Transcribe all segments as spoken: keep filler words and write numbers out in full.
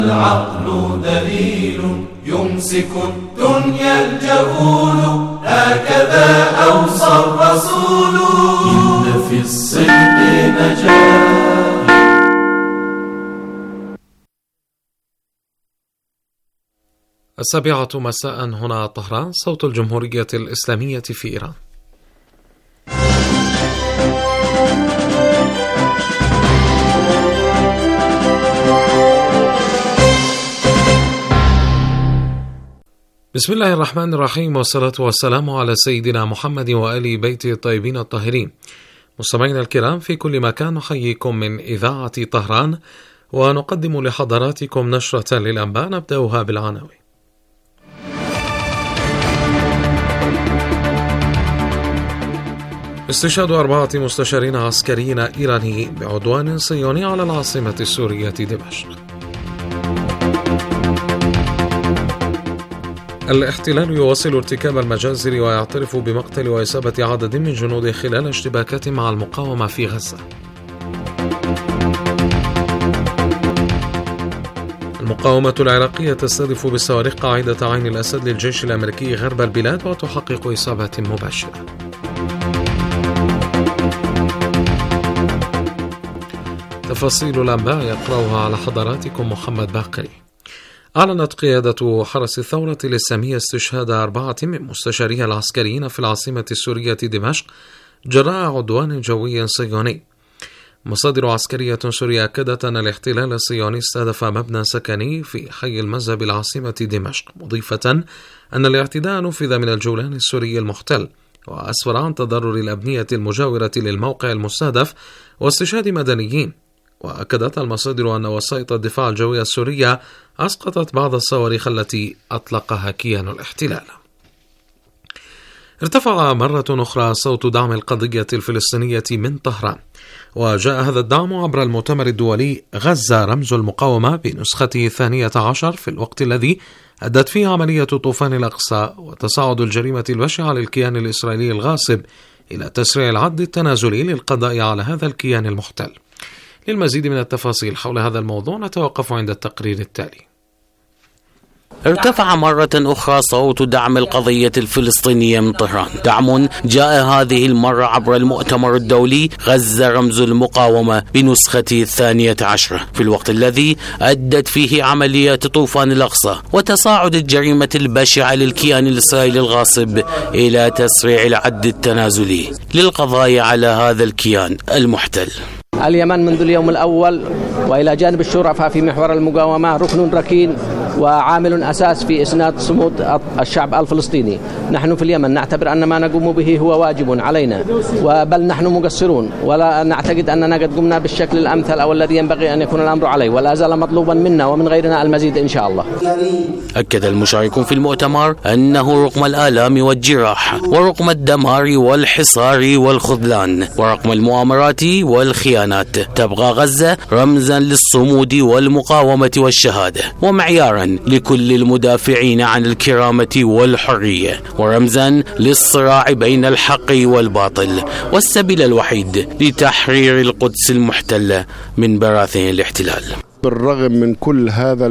العقل دليل يمسك الدنيا الجهول، هكذا أوصى الرسول. إن في الصدق نجاة. السابعة مساء هنا طهران، صوت الجمهورية الإسلامية في إيران. بسم الله الرحمن الرحيم، والصلاة والسلام على سيدنا محمد وآل بيته الطيبين الطاهرين. مستمعينا الكرام في كل مكان، نحييكم من إذاعة طهران ونقدم لحضراتكم نشرة للأنباء نبدأها بالعناوين. استشهاد أربعة مستشارين عسكريين إيرانيين بعدوان صهيوني على العاصمة السورية دمشق. الاحتلال يواصل ارتكاب المجازر ويعترف بمقتل وإصابة عدد من جنوده خلال اشتباكات مع المقاومة في غزة. المقاومة العراقية تستهدف بالصواريخ قاعدة عين الأسد للجيش الأمريكي غرب البلاد وتحقق إصابات مباشرة. تفاصيل الأنباء يقرأها على حضراتكم محمد باقري. أعلنت قيادة حرس الثورة الإسلامية استشهاد أربعة من مستشاريها العسكريين في العاصمة السورية دمشق جراء عدوان جوي صهيوني. مصادر عسكرية سورية أكدت أن الاحتلال الصهيوني استهدف مبنى سكني في حي المزة بالعاصمة دمشق، مضيفة أن الاعتداء نفذ من الجولان السوري المحتل، وأسفر عن تضرر الأبنية المجاورة للموقع المستهدف واستشهاد مدنيين. وأكدت المصادر أن وسائط الدفاع الجوي السورية أسقطت بعض الصواريخ التي أطلقها كيان الاحتلال. ارتفع مرة أخرى صوت دعم القضية الفلسطينية من طهران، وجاء هذا الدعم عبر المؤتمر الدولي غزة رمز المقاومة بنسخته الثانية عشر، في الوقت الذي أدت فيه عملية طوفان الأقصى وتصاعد الجريمة البشعة للكيان الإسرائيلي الغاصب إلى تسريع العد التنازلي للقضاء على هذا الكيان المحتل. للمزيد من التفاصيل حول هذا الموضوع نتوقف عند التقرير التالي. ارتفع مرة أخرى صوت دعم القضية الفلسطينية من طهران، دعم جاء هذه المرة عبر المؤتمر الدولي غزة رمز المقاومة بنسخته الثانية عشرة، في الوقت الذي أدت فيه عمليات طوفان الأقصى وتصاعد الجريمة البشعة للكيان الإسرائيلي الغاصب إلى تسريع العد التنازلي للقضاء على هذا الكيان المحتل. اليمن منذ اليوم الأول وإلى جانب الشرفاء في محور المقاومة ركن ركين وعامل أساس في إسناد صمود الشعب الفلسطيني. نحن في اليمن نعتبر أن ما نقوم به هو واجب علينا، بل نحن مقصرون، ولا نعتقد أننا قد قمنا بالشكل الأمثل أو الذي ينبغي أن يكون الأمر عليه، ولا زال مطلوبا منا ومن غيرنا المزيد إن شاء الله. أكد المشاركون في المؤتمر أنه رغم الآلام والجراح ورغم الدمار والحصار والخذلان ورغم المؤامرات والخيانات تبقى غزة رمزا للصمود والمقاومة والشهادة، ومعيارا لكل المدافعين عن الكرامة والحرية، ورمزا للصراع بين الحق والباطل، والسبيل الوحيد لتحرير القدس المحتلة من براثن الاحتلال. بالرغم من كل هذا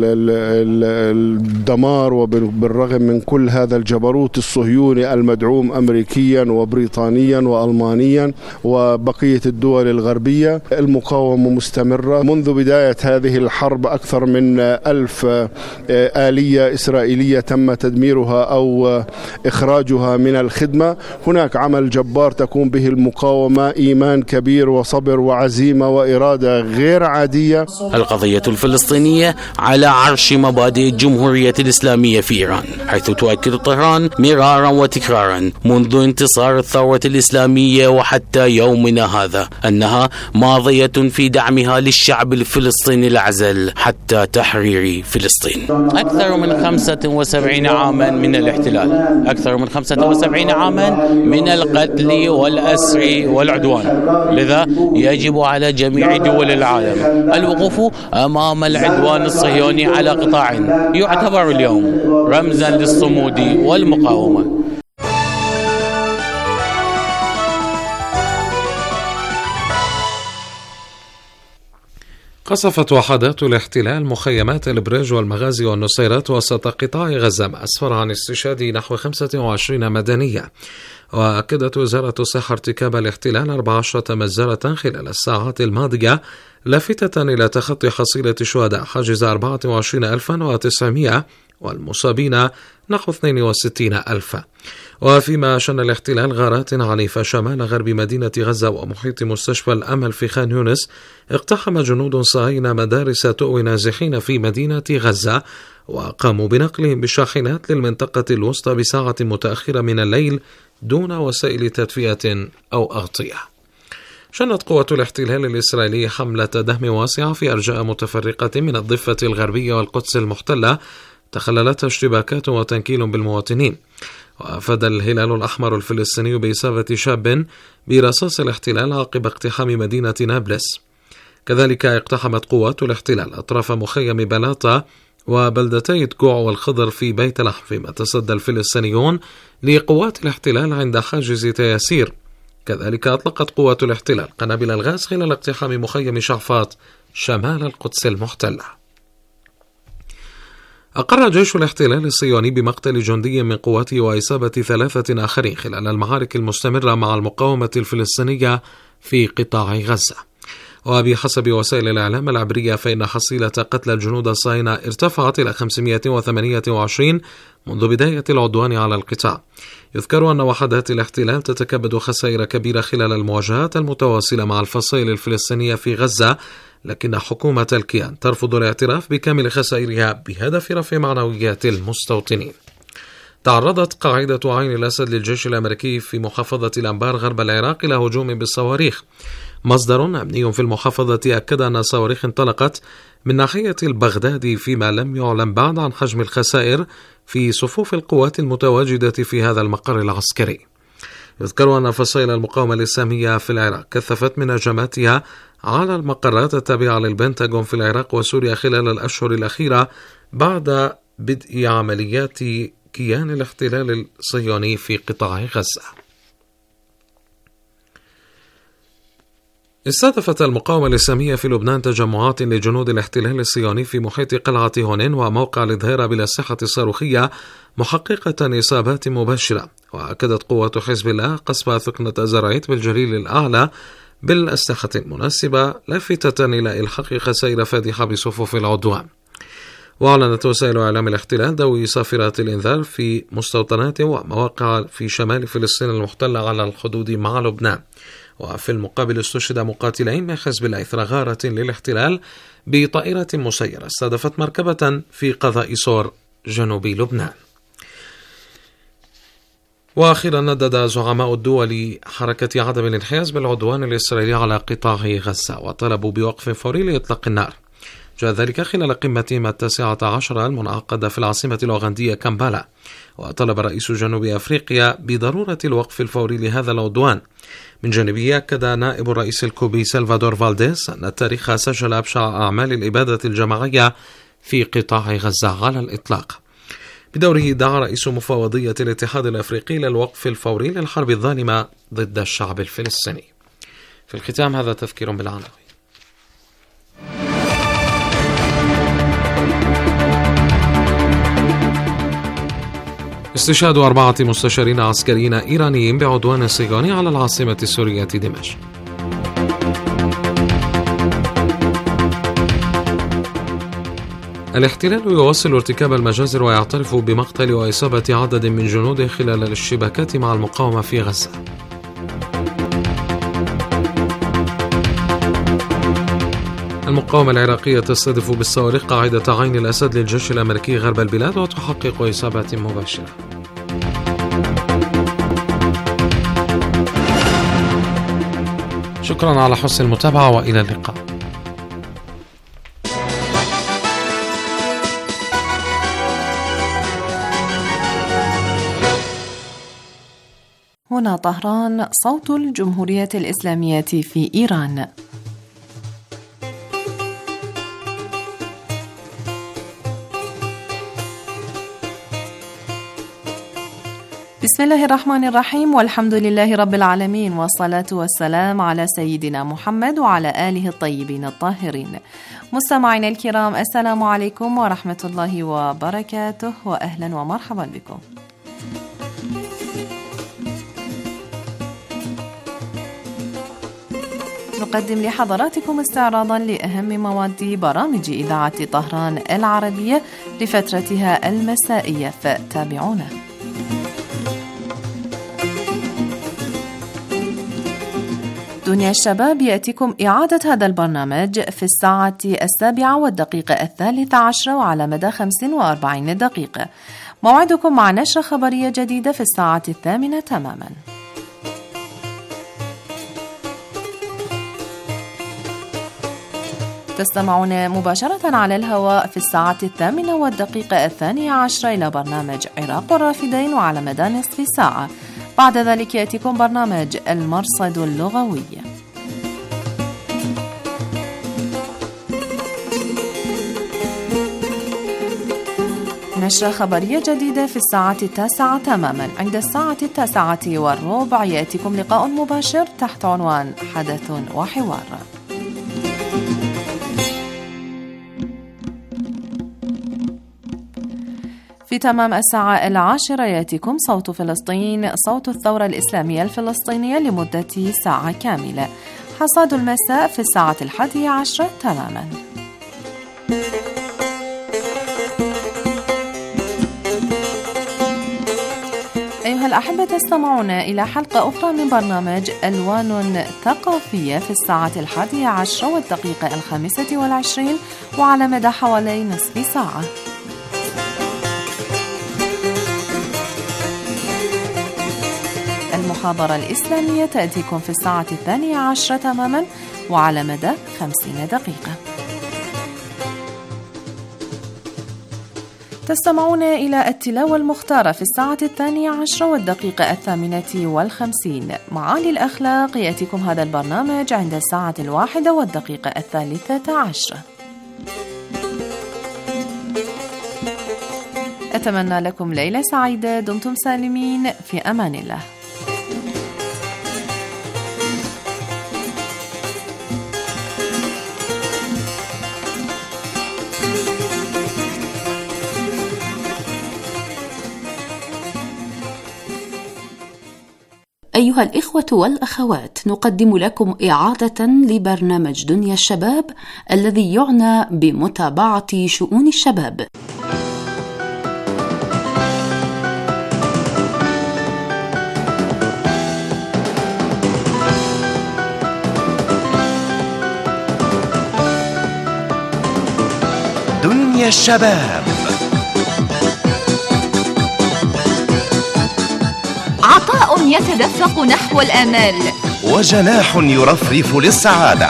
الدمار وبالرغم من كل هذا الجبروت الصهيوني المدعوم أمريكيا وبريطانيا وألمانيا وبقية الدول الغربية، المقاومة مستمرة منذ بداية هذه الحرب. أكثر من ألف آلية إسرائيلية تم تدميرها أو إخراجها من الخدمة. هناك عمل جبار تقوم به المقاومة، إيمان كبير وصبر وعزيمة وإرادة غير عادية. القضية الفلسطينية على عرش مبادئ الجمهورية الإسلامية في إيران، حيث تؤكد طهران مرارا وتكرارا منذ انتصار الثورة الإسلامية وحتى يومنا هذا أنها ماضية في دعمها للشعب الفلسطيني العزل حتى تحرير فلسطين. أكثر من خمسة وسبعين عاما من الاحتلال، أكثر من خمسة وسبعين عاما من القتل والأسر والعدوان، لذا يجب على جميع دول العالم الوقوف أمام العدوان الصهيوني على قطاع يعتبر اليوم رمزا للصمود والمقاومة. قصفت وحدات الاحتلال مخيمات البريج والمغازي والنصيرات وسط قطاع غزة، ما أسفر عن استشهاد نحو خمسة وعشرين مدنية. وأكدت وزارة الصحة ارتكاب الاحتلال أربع عشرة مجزرة خلال الساعات الماضية، لافتة إلى تخطي حصيلة الشهداء حاجز أربعة وعشرين ألفا وتسعمائة والمصابين نحو اثنين وستين ألفا. وفيما شن الاحتلال غارات عنيفة شمال غرب مدينة غزة ومحيط مستشفى الأمل في خان يونس، اقتحم جنود صهاينة مدارس تؤوي نازحين في مدينة غزة، وقاموا بنقلهم بالشاحنات للمنطقة الوسطى بساعة متأخرة من الليل دون وسائل تدفئة أو أغطية. شنت قوة الاحتلال الإسرائيلي حملة دهم واسعة في أرجاء متفرقة من الضفة الغربية والقدس المحتلة تخللتها اشتباكات وتنكيل بالمواطنين. وأفاد الهلال الأحمر الفلسطيني بإصابة شاب برصاص الاحتلال عقب اقتحام مدينة نابلس. كذلك اقتحمت قوات الاحتلال أطراف مخيم بلاطة وبلدتي تقوع والخضر في بيت لحم، فيما تصدى الفلسطينيون لقوات الاحتلال عند حاجز تياسير. كذلك أطلقت قوات الاحتلال قنابل الغاز خلال اقتحام مخيم شعفاط شمال القدس المحتلة. أقر جيش الاحتلال الصهيوني بمقتل جندي من قواته وإصابة ثلاثة آخرين خلال المعارك المستمرة مع المقاومة الفلسطينية في قطاع غزة. وبحسب وسائل الإعلام العبرية فإن حصيلة قتلى الجنود الصهاينة ارتفعت إلى خمسمائة وثمانية وعشرين منذ بداية العدوان على القطاع. يذكر أن وحدات الاحتلال تتكبد خسائر كبيرة خلال المواجهات المتواصلة مع الفصائل الفلسطينية في غزة، لكن حكومة الكيان ترفض الاعتراف بكامل خسائرها بهدف رفع معنويات المستوطنين. تعرضت قاعدة عين الأسد للجيش الأمريكي في محافظة الأنبار غرب العراق إلى هجوم بالصواريخ. مصدر أمني في المحافظة أكد أن الصواريخ انطلقت من ناحية البغدادي، فيما لم يعلم بعد عن حجم الخسائر في صفوف القوات المتواجدة في هذا المقر العسكري. يذكر أن فصائل المقاومة الإسلامية في العراق كثفت من هجماتها على المقرات التابعة للبنتاغون في العراق وسوريا خلال الأشهر الأخيرة بعد بدء عمليات كيان الاحتلال الصهيوني في قطاع غزة. استهدفت المقاومة الإسلامية في لبنان تجمعات لجنود الاحتلال الصهيوني في محيط قلعة هونين وموقع الظهيرة بالأسلحة الصاروخية، محققة إصابات مباشرة. وأكدت قوة حزب الله قصف ثكنة زرعيت بالجليل الأعلى بالأسلحة المناسبة، لافتة إلى إلحاق خسائر فادحة بصفوف العدوان. وأعلنت وسائل إعلام الاحتلال دوي صافرات الإنذار في مستوطنات ومواقع في شمال فلسطين المحتلة على الحدود مع لبنان. وفي المقابل استشهد مقاتلين من حزب الله إثر غارة للاحتلال بطائرة مسيرة استهدفت مركبة في قضاء صور جنوب لبنان. وأخيرا ندد زعماء الدول حركة عدم الانحياز بالعدوان الإسرائيلي على قطاع غزة وطلبوا بوقف فوري لإطلاق النار. جاء ذلك خلال قمتهم التاسعة عشر المنعقدة في العاصمة الأوغندية كامبالا. وطلب رئيس جنوب أفريقيا بضرورة الوقف الفوري لهذا العدوان. من جانبه أكد نائب الرئيس الكوبي سلفادور فالديز أن التاريخ سجل أبشع أعمال الإبادة الجماعية في قطاع غزة على الإطلاق. بدوره دعا رئيس مفوضية الاتحاد الأفريقي للوقف الفوري للحرب الظالمة ضد الشعب الفلسطيني. في الختام هذا تذكير بالعناوين. استشهاد أربعة مستشارين عسكريين إيرانيين بعدوان صهيوني على العاصمة السورية دمشق. الاحتلال يواصل ارتكاب المجازر ويعترف بمقتل وإصابة عدد من جنوده خلال الاشتباكات مع المقاومة في غزة. المقاومة العراقية تستهدف بالصواريخ قاعدة عين الأسد للجيش الأمريكي غرب البلاد وتحقق إصابات مباشرة. شكرا على حسن المتابعة وإلى اللقاء. هنا طهران، صوت الجمهورية الإسلامية في إيران. بسم الله الرحمن الرحيم، والحمد لله رب العالمين، والصلاة والسلام على سيدنا محمد وعلى آله الطيبين الطاهرين. مستمعينا الكرام، السلام عليكم ورحمة الله وبركاته، وأهلا ومرحبا بكم. نقدم لحضراتكم استعراضا لأهم مواد برامج إذاعة طهران العربية لفترتها المسائية، فتابعونا. دنيا الشباب يأتيكم إعادة هذا البرنامج في الساعة السابعة والدقيقة الثالثة عشرة وعلى مدى خمس وأربعين دقيقة. موعدكم مع نشرة خبرية جديدة في الساعة الثامنة تماما. تستمعون مباشرة على الهواء في الساعة الثامنة والدقيقة الثانية عشرة إلى برنامج عراق الرافدين وعلى مدى نصف ساعة. بعد ذلك يأتيكم برنامج المرصد اللغوي. نشرة خبرية جديدة في الساعة التاسعة تماما. عند الساعة التاسعة والربع يأتيكم لقاء مباشر تحت عنوان حدث وحوار. في تمام الساعة العاشرة يأتيكم صوت فلسطين، صوت الثورة الإسلامية الفلسطينية لمدة ساعة كاملة. حصاد المساء في الساعة الحادية عشرة تماما. أيها الأحبة، تستمعون إلى حلقة أخرى من برنامج ألوان ثقافية في الساعة الحادية عشرة والدقيقة الخامسة والعشرين وعلى مدى حوالي نصف ساعة. المحاضرة الإسلامية تأتيكم في الساعة الثانية عشرة تماما وعلى مدى خمسين دقيقة. تستمعون إلى التلاوة المختارة في الساعة الثانية عشرة والدقيقة الثامنة والخمسين. معالي الأخلاق يأتيكم هذا البرنامج عند الساعة الواحدة والدقيقة الثالثة عشرة. أتمنى لكم ليلة سعيدة، دمتم سالمين، في أمان الله. أيها الإخوة والأخوات، نقدم لكم إعادة لبرنامج دنيا الشباب الذي يعنى بمتابعة شؤون الشباب. دنيا الشباب، عطاء يتدفق نحو الآمال، وجناح يرفرف للسعادة.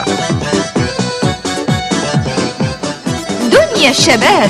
دنيا الشباب.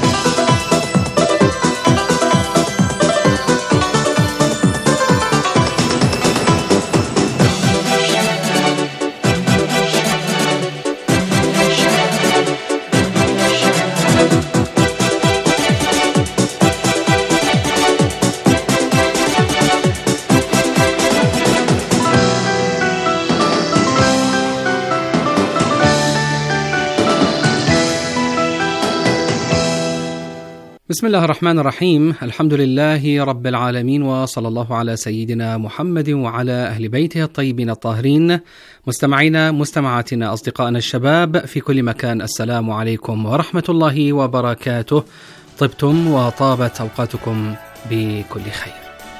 بسم الله الرحمن الرحيم. الحمد لله رب العالمين، وصلى الله على سيدنا محمد وعلى أهل بيته الطيبين الطاهرين. مستمعينا مستمعاتنا أصدقائنا الشباب في كل مكان، السلام عليكم ورحمة الله وبركاته. طبتم وطابت أوقاتكم بكل خير.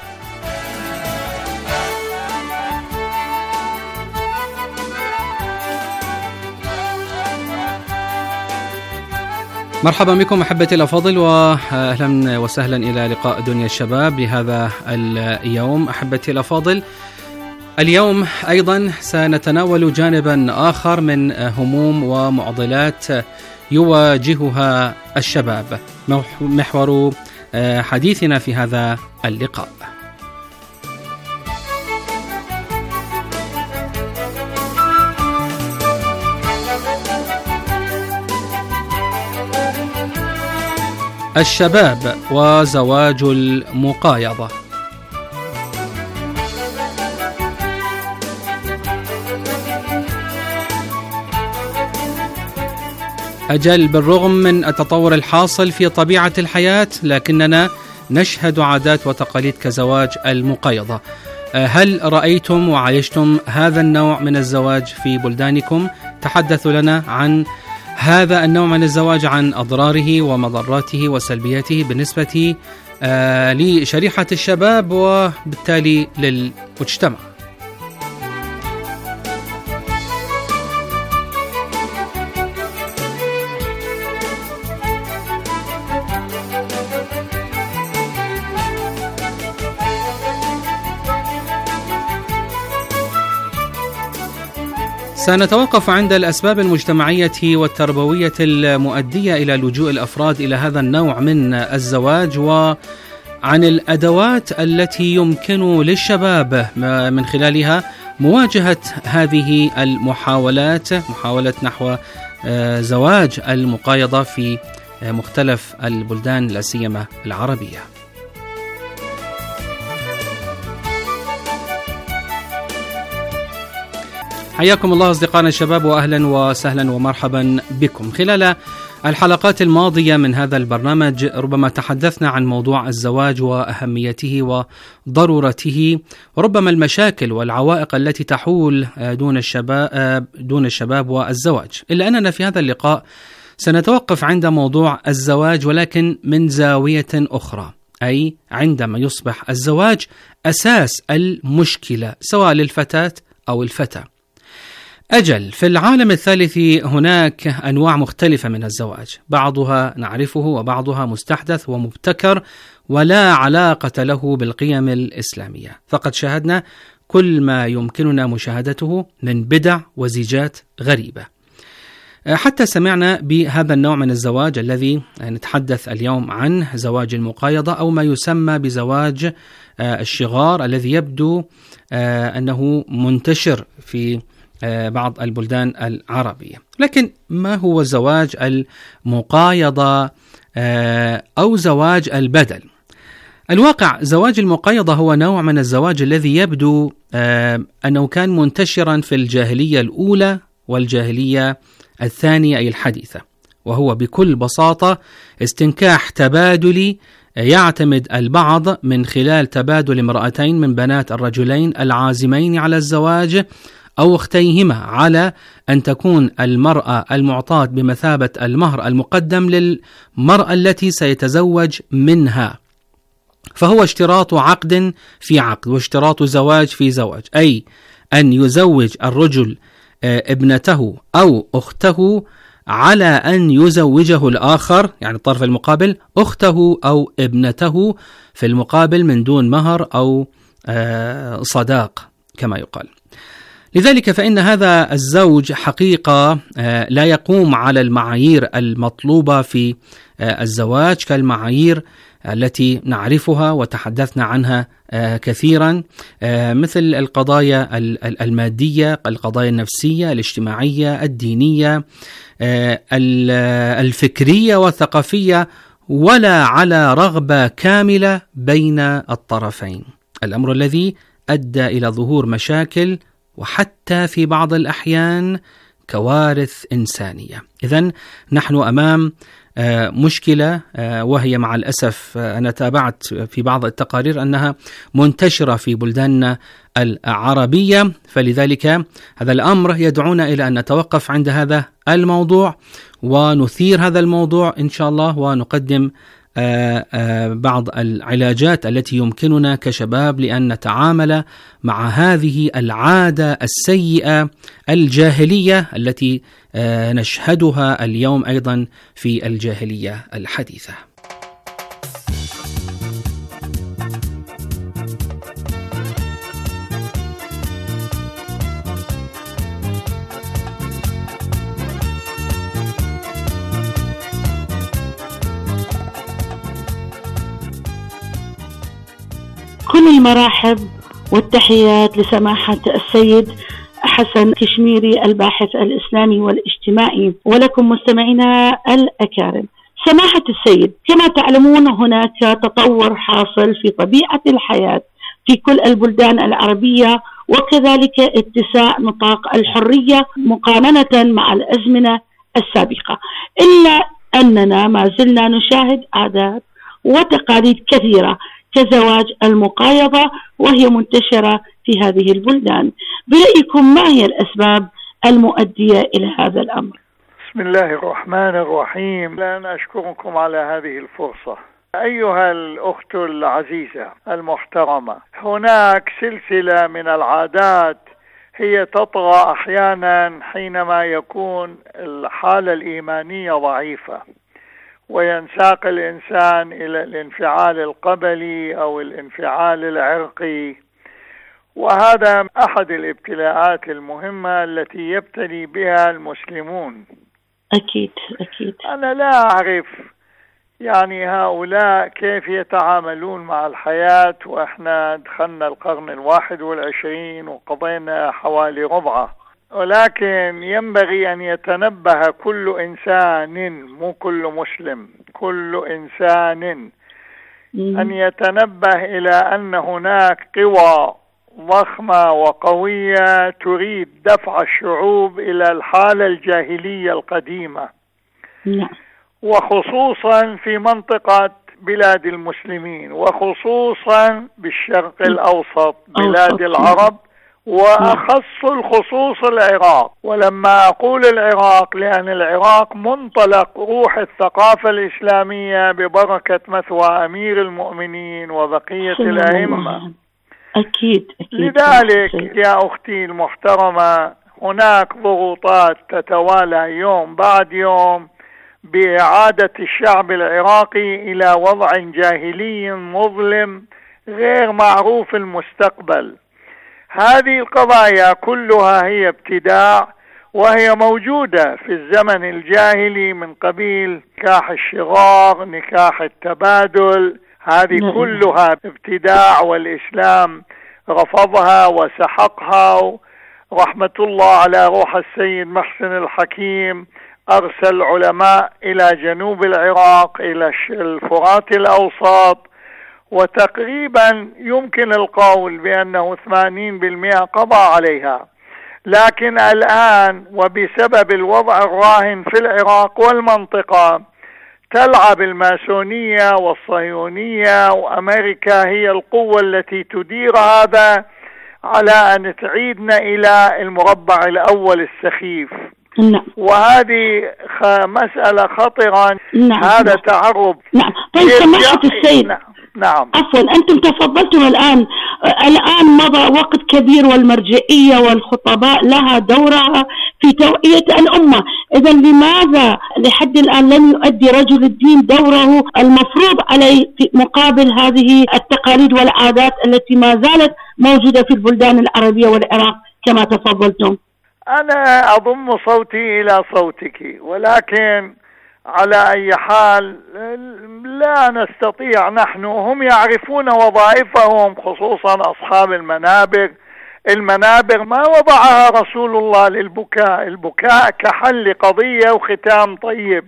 مرحبا بكم أحبتي الأفاضل، وأهلا وسهلا إلى لقاء دنيا الشباب لهذا اليوم. أحبتي الأفاضل، اليوم أيضا سنتناول جانبا آخر من هموم ومعضلات يواجهها الشباب، محور حديثنا في هذا اللقاء. الشباب وزواج المقايضة. أجل بالرغم من التطور الحاصل في طبيعة الحياة لكننا نشهد عادات وتقاليد كزواج المقايضة. هل رأيتم وعايشتم هذا النوع من الزواج في بلدانكم؟ تحدثوا لنا عن هذا النوع من الزواج، عن أضراره ومضراته وسلبياته بالنسبة آه لشريحة الشباب وبالتالي للمجتمع. سنتوقف عند الأسباب المجتمعية والتربوية المؤدية إلى لجوء الأفراد إلى هذا النوع من الزواج، وعن الأدوات التي يمكن للشباب من خلالها مواجهة هذه المحاولات، محاولة نحو زواج المقايضة في مختلف البلدان لا سيما العربية. حياكم الله أصدقائنا الشباب، وأهلا وسهلا ومرحبا بكم. خلال الحلقات الماضية من هذا البرنامج ربما تحدثنا عن موضوع الزواج وأهميته وضرورته، وربما المشاكل والعوائق التي تحول دون الشباب دون الشباب والزواج. إلا أننا في هذا اللقاء سنتوقف عند موضوع الزواج ولكن من زاوية أخرى، أي عندما يصبح الزواج أساس المشكلة سواء للفتاة أو الفتى. أجل في العالم الثالث هناك أنواع مختلفة من الزواج، بعضها نعرفه وبعضها مستحدث ومبتكر ولا علاقة له بالقيم الإسلامية، فقد شاهدنا كل ما يمكننا مشاهدته من بدع وزيجات غريبة، حتى سمعنا بهذا النوع من الزواج الذي نتحدث اليوم عنه، زواج المقايضة أو ما يسمى بزواج الشغار، الذي يبدو أنه منتشر في بعض البلدان العربية. لكن ما هو زواج المقايضة أو زواج البدل؟ الواقع زواج المقايضة هو نوع من الزواج الذي يبدو أنه كان منتشرا في الجاهلية الأولى والجاهلية الثانية أي الحديثة، وهو بكل بساطة استنكاح تبادلي يعتمد البعض من خلال تبادل امرأتين من بنات الرجلين العازمين على الزواج أو اختيهما على أن تكون المرأة المعطاة بمثابة المهر المقدم للمرأة التي سيتزوج منها، فهو اشتراط عقد في عقد واشتراط زواج في زواج، أي أن يزوج الرجل ابنته أو أخته على أن يزوجه الآخر، يعني الطرف المقابل، أخته أو ابنته في المقابل من دون مهر أو صداق كما يقال. لذلك فإن هذا الزوج حقيقة لا يقوم على المعايير المطلوبة في الزواج كالمعايير التي نعرفها وتحدثنا عنها كثيرا، مثل القضايا المادية، القضايا النفسية، الاجتماعية، الدينية، الفكرية والثقافية، ولا على رغبة كاملة بين الطرفين، الأمر الذي أدى إلى ظهور مشاكل وحتى في بعض الأحيان كوارث إنسانية. إذن نحن أمام مشكلة، وهي مع الأسف أنا تابعت في بعض التقارير أنها منتشرة في بلداننا العربية، فلذلك هذا الأمر يدعونا إلى أن نتوقف عند هذا الموضوع ونثير هذا الموضوع إن شاء الله، ونقدم بعض العلاجات التي يمكننا كشباب لأن نتعامل مع هذه العادة السيئة الجاهلية التي نشهدها اليوم أيضا في الجاهلية الحديثة. كل المراحب والتحيات لسماحة السيد حسن كشميري الباحث الإسلامي والاجتماعي، ولكم مستمعينا الأكارم. سماحة السيد، كما تعلمون هناك تطور حاصل في طبيعة الحياة في كل البلدان العربية، وكذلك اتساع نطاق الحرية مقارنة مع الأزمنة السابقة، إلا أننا ما زلنا نشاهد عادات وتقاليد كثيرة كزواج المقايضة وهي منتشرة في هذه البلدان. برأيكم ما هي الأسباب المؤدية إلى هذا الأمر؟ بسم الله الرحمن الرحيم. أنا أشكركم على هذه الفرصة. أيها الأخت العزيزة المحترمة، هناك سلسلة من العادات هي تطغى أحيانا حينما يكون الحالة الإيمانية ضعيفة وينساق الإنسان إلى الانفعال القبلي أو الانفعال العرقي، وهذا أحد الابتلاءات المهمة التي يبتلي بها المسلمون. أكيد أكيد. أنا لا أعرف يعني هؤلاء كيف يتعاملون مع الحياة وإحنا دخلنا القرن الواحد والعشرين وقضينا حوالي ربعه، ولكن ينبغي أن يتنبه كل إنسان، مو كل مسلم، كل إنسان أن يتنبه إلى أن هناك قوى ضخمة وقوية تريد دفع الشعوب إلى الحالة الجاهلية القديمة، وخصوصا في منطقة بلاد المسلمين، وخصوصا بالشرق الأوسط بلاد العرب، وأخص الخصوص العراق. ولما أقول العراق لأن العراق منطلق روح الثقافة الإسلامية ببركة مثوى أمير المؤمنين وبقية الأئمة. أكيد, أكيد. لذلك يا أختي المحترمة هناك ضغوطات تتوالى يوم بعد يوم بإعادة الشعب العراقي إلى وضع جاهلي مظلم غير معروف المستقبل. هذه القضايا كلها هي ابتداع، وهي موجودة في الزمن الجاهلي من قبيل نكاح الشغار، نكاح التبادل، هذه كلها ابتداع والإسلام رفضها وسحقها. رحمة الله على روح السيد محسن الحكيم أرسل علماء إلى جنوب العراق إلى الفرات الأوسط، وتقريبا يمكن القول بأنه ثمانين بالمئة قضى عليها. لكن الآن وبسبب الوضع الراهن في العراق والمنطقة تلعب الماسونية والصهيونية، وأمريكا هي القوة التي تدير هذا على أن تعيدنا إلى المربع الأول السخيف. نعم. وهذه مسألة خطرة. نعم. هذا تعرض. نعم. طيب سماحة السيد. نعم. نعم. عفوا، أنتم تفضلتم الآن الآن مضى وقت كبير والمرجعية والخطباء لها دورها في توعية الأمة، إذا لماذا لحد الآن لم يؤدي رجل الدين دوره المفروض عليه في مقابل هذه التقاليد والعادات التي ما زالت موجودة في البلدان العربية والعراق كما تفضلتم؟ أنا أضم صوتي إلى صوتك، ولكن على أي حال لا نستطيع نحن، هم يعرفون وظائفهم، خصوصا أصحاب المنابر. المنابر ما وضعها رسول الله للبكاء، البكاء كحل قضية وختام طيب،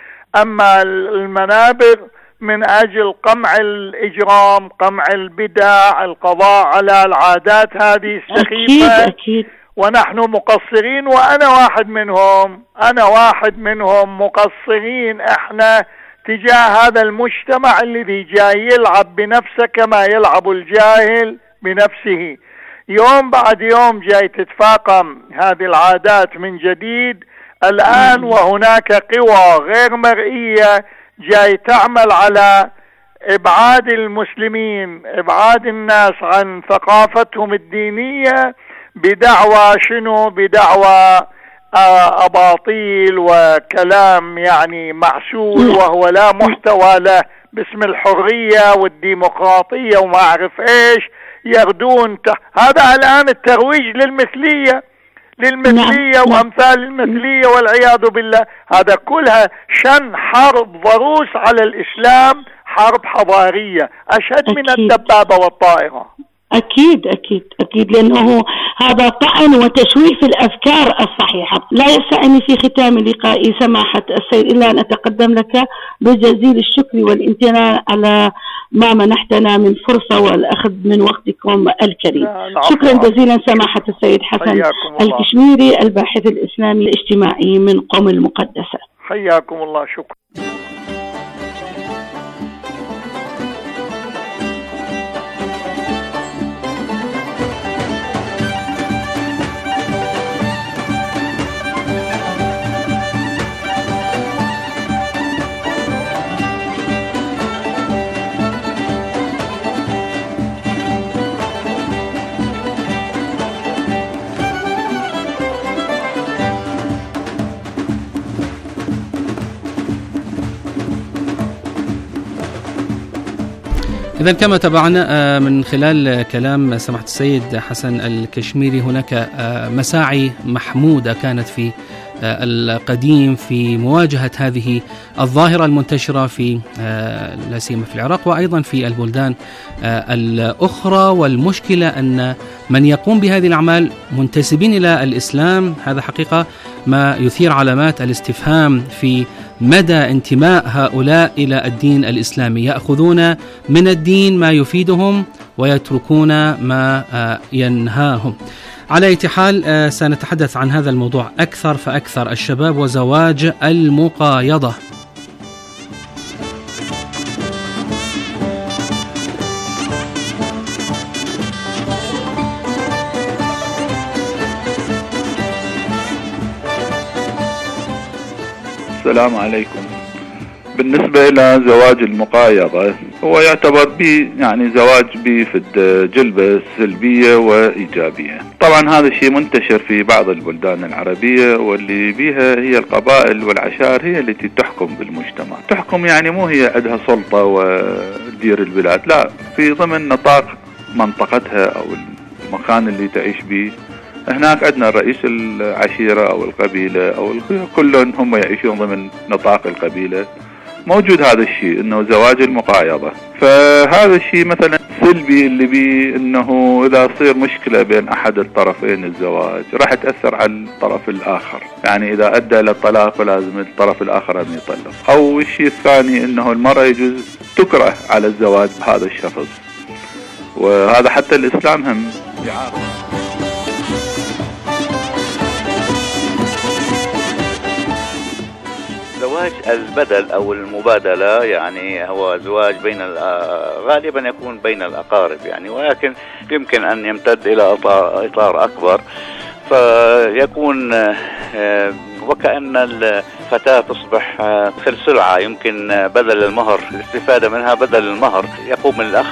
أما المنابر من أجل قمع الإجرام، قمع البدع، القضاء على العادات هذه السخيفة. أكيد أكيد. ونحن مقصرين، وأنا واحد منهم، أنا واحد منهم مقصرين احنا تجاه هذا المجتمع الذي جاي يلعب بنفسه كما يلعب الجاهل بنفسه. يوم بعد يوم جاي تتفاقم هذه العادات من جديد الآن، وهناك قوى غير مرئية جاي تعمل على إبعاد المسلمين، إبعاد الناس عن ثقافتهم الدينية بدعوى شنو؟ بدعوى أباطيل وكلام يعني معسول وهو لا محتوى له، باسم الحرية والديمقراطية وما أعرف إيش يغدون. هذا الآن الترويج للمثلية للمثلية وأمثال المثلية والعياذ بالله. هذا كلها شن حرب ضروس على الإسلام، حرب حضارية أشد من الدبابة والطائرة. أكيد أكيد أكيد، لأنه هذا طعن وتشويه في الأفكار الصحيحة. لا يسعني في ختام لقائي سماحة السيد إلا أن أتقدم لك بجزيل الشكر والامتنان على ما منحتنا من فرصة والأخذ من وقتكم الكريم. شكرا جزيلا سماحة السيد حسن الكشميري الباحث الإسلامي الاجتماعي من قم المقدسة. حياكم الله. شكرا. إذا كما تابعنا من خلال كلام سماحة السيد حسن الكشميري، هناك مساعي محمودة كانت في القديم في مواجهة هذه الظاهرة المنتشرة في لا سيما في العراق وأيضا في البلدان الأخرى. والمشكلة أن من يقوم بهذه الأعمال منتسبين إلى الإسلام، هذا حقيقة ما يثير علامات الاستفهام في مدى انتماء هؤلاء إلى الدين الإسلامي. يأخذون من الدين ما يفيدهم ويتركون ما ينهاهم. على أي حال سنتحدث عن هذا الموضوع أكثر فأكثر. الشباب وزواج المقايضة. السلام عليكم. بالنسبة إلى زواج المقايضة، هو يعتبر بي يعني زواج بيفد جلبة سلبية وإيجابية. طبعا هذا الشيء منتشر في بعض البلدان العربية، واللي بيها هي القبائل والعشائر هي التي تحكم بالمجتمع. تحكم يعني مو هي عندها سلطة وتدير البلاد، لا، في ضمن نطاق منطقتها أو المكان اللي تعيش به. هناك عندنا رئيس العشيرة أو القبيلة أو كلهم هم يعيشون ضمن نطاق القبيلة. موجود هذا الشيء انه زواج المقايضة. فهذا الشيء مثلا سلبي اللي بيه انه اذا صير مشكلة بين احد الطرفين الزواج راح تأثر على الطرف الاخر، يعني اذا ادى الى الطلاق فلازم الطرف الاخر ان يطلق. او الشيء الثاني انه المرأة يجوز تكره على الزواج بهذا الشخص، وهذا حتى الاسلام هم يعارض. زواج البدل أو المبادلة يعني هو زواج بين غالبا يكون بين الأقارب يعني، ولكن يمكن أن يمتد إلى إطار أكبر، فيكون وكأن الفتاة تصبح مثل سلعة يمكن بدل المهر، الاستفادة منها بدل المهر. يقوم الأخ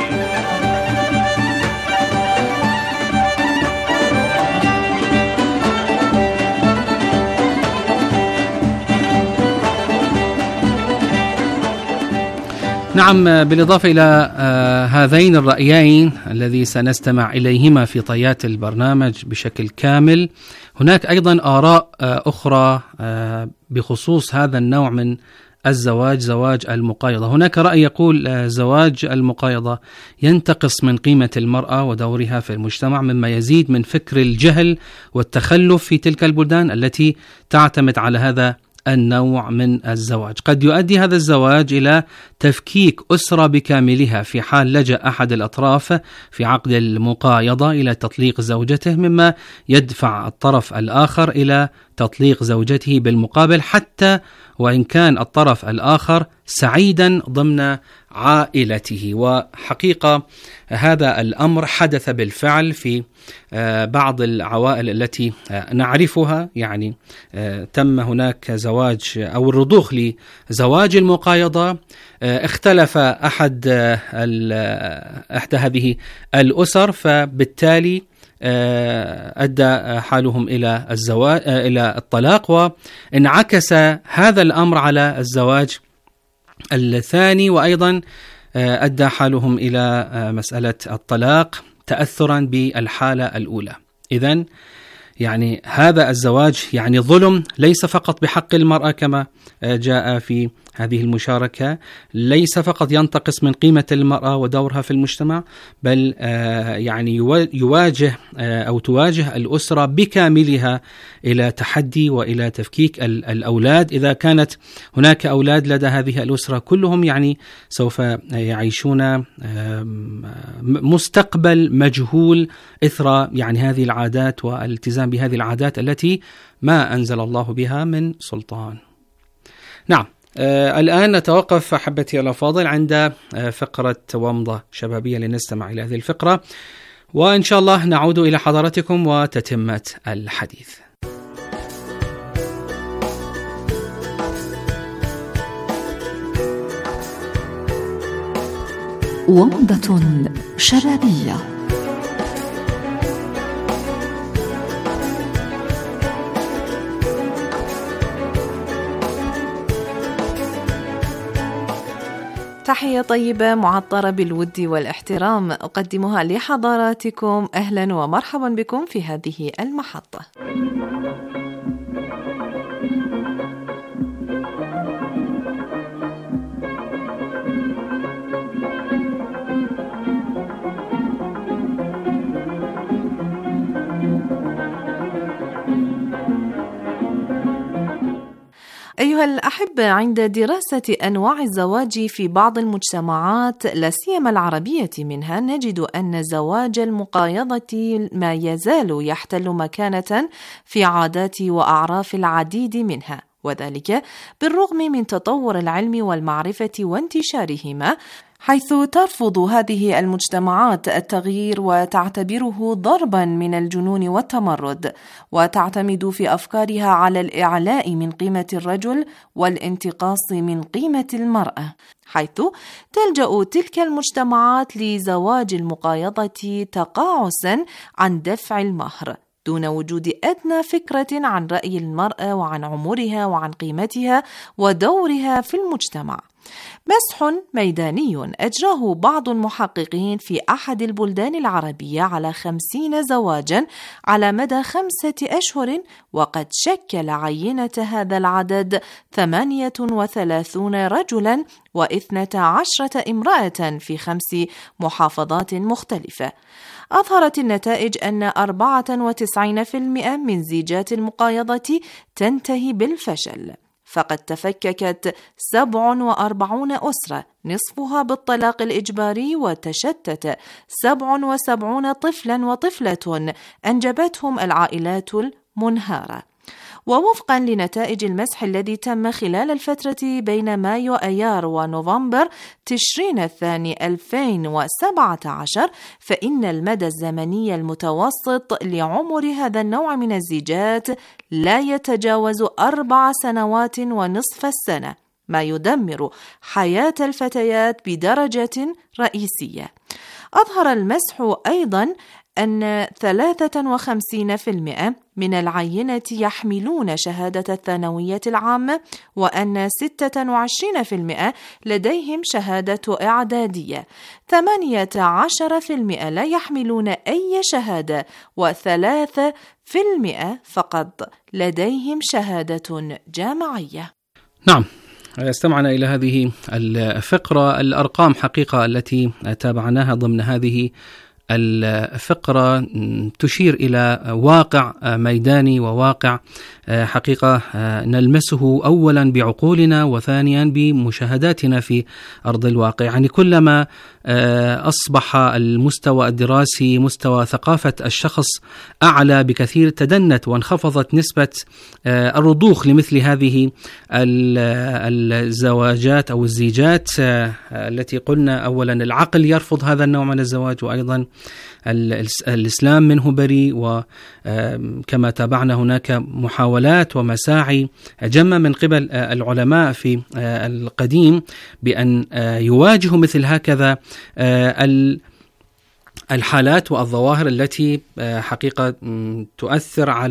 نعم. بالإضافة إلى آه هذين الرأيين الذي سنستمع إليهما في طيات البرنامج بشكل كامل، هناك أيضا آراء آه أخرى آه بخصوص هذا النوع من الزواج، زواج المقايضة. هناك رأي يقول آه زواج المقايضة ينتقص من قيمة المرأة ودورها في المجتمع، مما يزيد من فكر الجهل والتخلف في تلك البلدان التي تعتمد على هذا النوع من الزواج. قد يؤدي هذا الزواج إلى تفكيك أسرة بكاملها في حال لجأ أحد الأطراف في عقد المقايضة إلى تطليق زوجته، مما يدفع الطرف الآخر إلى تطليق زوجته بالمقابل، حتى وإن كان الطرف الآخر سعيدا ضمن عائلته. وحقيقة هذا الأمر حدث بالفعل في بعض العوائل التي نعرفها، يعني تم هناك زواج أو الرضوخ لزواج المقايضة. اختلف أحد إحدى هذه الأسر، فبالتالي أدى حالهم إلى الزواج إلى الطلاق، وانعكس هذا الأمر على الزواج الثاني، وأيضا أدى حالهم إلى مسألة الطلاق تأثرا بالحالة الأولى. إذن يعني هذا الزواج يعني ظلم ليس فقط بحق المرأة كما جاء في هذه المشاركة، ليس فقط ينتقص من قيمة المرأة ودورها في المجتمع، بل يعني يواجه أو تواجه الأسرة بكاملها إلى تحدي وإلى تفكيك الأولاد. إذا كانت هناك أولاد لدى هذه الأسرة كلهم يعني سوف يعيشون مستقبل مجهول إثر يعني هذه العادات والالتزام بهذه العادات التي ما أنزل الله بها من سلطان. نعم، آه الآن نتوقف أحبتي الأفاضل عند آه فقرة ومضة شبابية لنستمع إلى هذه الفقرة، وإن شاء الله نعود إلى حضراتكم وتتمة الحديث. ومضة شبابية. تحية طيبة معطرة بالود والاحترام أقدمها لحضراتكم. أهلا ومرحبا بكم في هذه المحطة. أيها الأحبة، عند دراسة أنواع الزواج في بعض المجتمعات لا سيما العربية منها، نجد أن زواج المقايضة ما يزال يحتل مكانة في عادات وأعراف العديد منها، وذلك بالرغم من تطور العلم والمعرفة وانتشارهما، حيث ترفض هذه المجتمعات التغيير وتعتبره ضربا من الجنون والتمرد، وتعتمد في أفكارها على الإعلاء من قيمة الرجل والانتقاص من قيمة المرأة، حيث تلجأ تلك المجتمعات لزواج المقايضة تقاعسا عن دفع المهر دون وجود أدنى فكرة عن رأي المرأة وعن عمرها وعن قيمتها ودورها في المجتمع. مسح ميداني أجراه بعض المحققين في أحد البلدان العربية على خمسين زواجا على مدى خمسة أشهر، وقد شكل عينة هذا العدد ثمانية وثلاثون رجلا واثنة عشرة امرأة في خمس محافظات مختلفة. أظهرت النتائج أن أربعة وتسعين بالمئة من زيجات المقايضة تنتهي بالفشل، فقد تفككت سبع وأربعون أسرة نصفها بالطلاق الإجباري، وتشتت سبع وسبعون طفلا وطفلة أنجبتهم العائلات المنهارة. ووفقا لنتائج المسح الذي تم خلال الفترة بين مايو أيار ونوفمبر تشرين الثاني ألفين وسبعة عشر، فإن المدى الزمني المتوسط لعمر هذا النوع من الزيجات لا يتجاوز أربع سنوات ونصف السنة، ما يدمر حياة الفتيات بدرجة رئيسية. أظهر المسح أيضا أن ثلاثة وخمسين بالمئة من العينة يحملون شهادة الثانوية العامة، وأن ستة وعشرين بالمئة لديهم شهادة إعدادية، ثمانية عشر بالمئة لا يحملون أي شهادة، وثلاثة بالمئة فقط لديهم شهادة جامعية. نعم، استمعنا إلى هذه الفقرة. الأرقام حقيقة التي تابعناها ضمن هذه الفقرة تشير إلى واقع ميداني وواقع حقيقة نلمسه أولا بعقولنا وثانيا بمشاهداتنا في أرض الواقع. يعني كلما أصبح المستوى الدراسي مستوى ثقافة الشخص أعلى بكثير، تدنت وانخفضت نسبة الرضوخ لمثل هذه الزواجات أو الزيجات التي قلنا أولا العقل يرفض هذا النوع من الزواج، وأيضا الإسلام منه بريء، وكما تابعنا هناك محاولات ومساعي جمة من قبل العلماء في القديم بأن يواجهوا مثل هكذا الحالات والظواهر التي حقيقة تؤثر على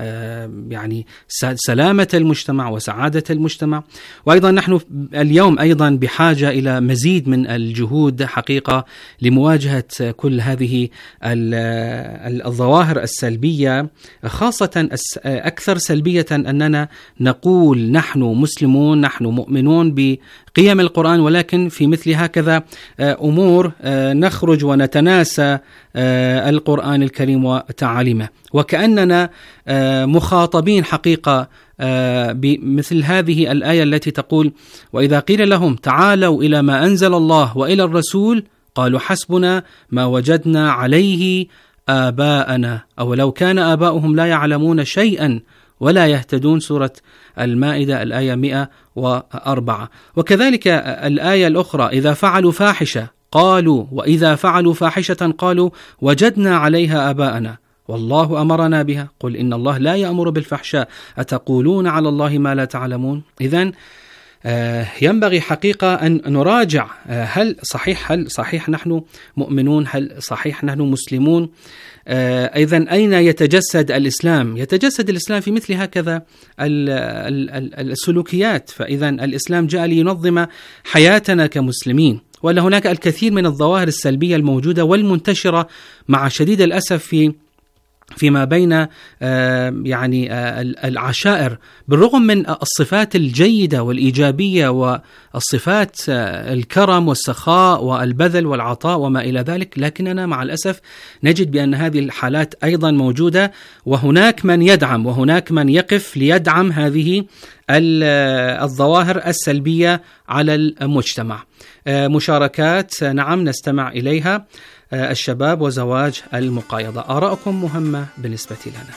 يعني سلامة المجتمع وسعادة المجتمع. وأيضا نحن اليوم أيضا بحاجة إلى مزيد من الجهود حقيقة لمواجهة كل هذه الظواهر السلبية، خاصة أكثر سلبية أننا نقول نحن مسلمون، نحن مؤمنون بقيم القرآن، ولكن في مثل هكذا أمور نخرج ونتناسى القرآن الكريم وتعاليمه، وكأننا مخاطبين حقيقة بمثل هذه الآية التي تقول: وإذا قيل لهم تعالوا إلى ما أنزل الله وإلى الرسول قالوا حسبنا ما وجدنا عليه آباءنا أولو كان آباؤهم لا يعلمون شيئا ولا يهتدون. سورة المائدة الآية مئة وأربعة. وكذلك الآية الأخرى: إذا فعلوا فاحشة قالوا وإذا فعلوا فاحشة قالوا وجدنا عليها آباءنا والله أمرنا بها قل إن الله لا يأمر بالفحشاء أتقولون على الله ما لا تعلمون. إذن آه ينبغي حقيقة أن نراجع آه هل صحيح هل صحيح نحن مؤمنون، هل صحيح نحن مسلمون. آه إذن أين يتجسد الإسلام؟ يتجسد الإسلام في مثل هكذا السلوكيات. فإذن الإسلام جاء لينظم حياتنا كمسلمين، ولا هناك الكثير من الظواهر السلبية الموجودة والمنتشرة مع شديد الأسف في فيما بين يعني العشائر، بالرغم من الصفات الجيدة والإيجابية والصفات الكرم والسخاء والبذل والعطاء وما إلى ذلك، لكننا مع الأسف نجد بأن هذه الحالات أيضا موجودة، وهناك من يدعم وهناك من يقف ليدعم هذه الظواهر السلبية على المجتمع. مشاركات نعم نستمع إليها. الشباب وزواج المقايضة، آراءكم مهمة بالنسبة لنا.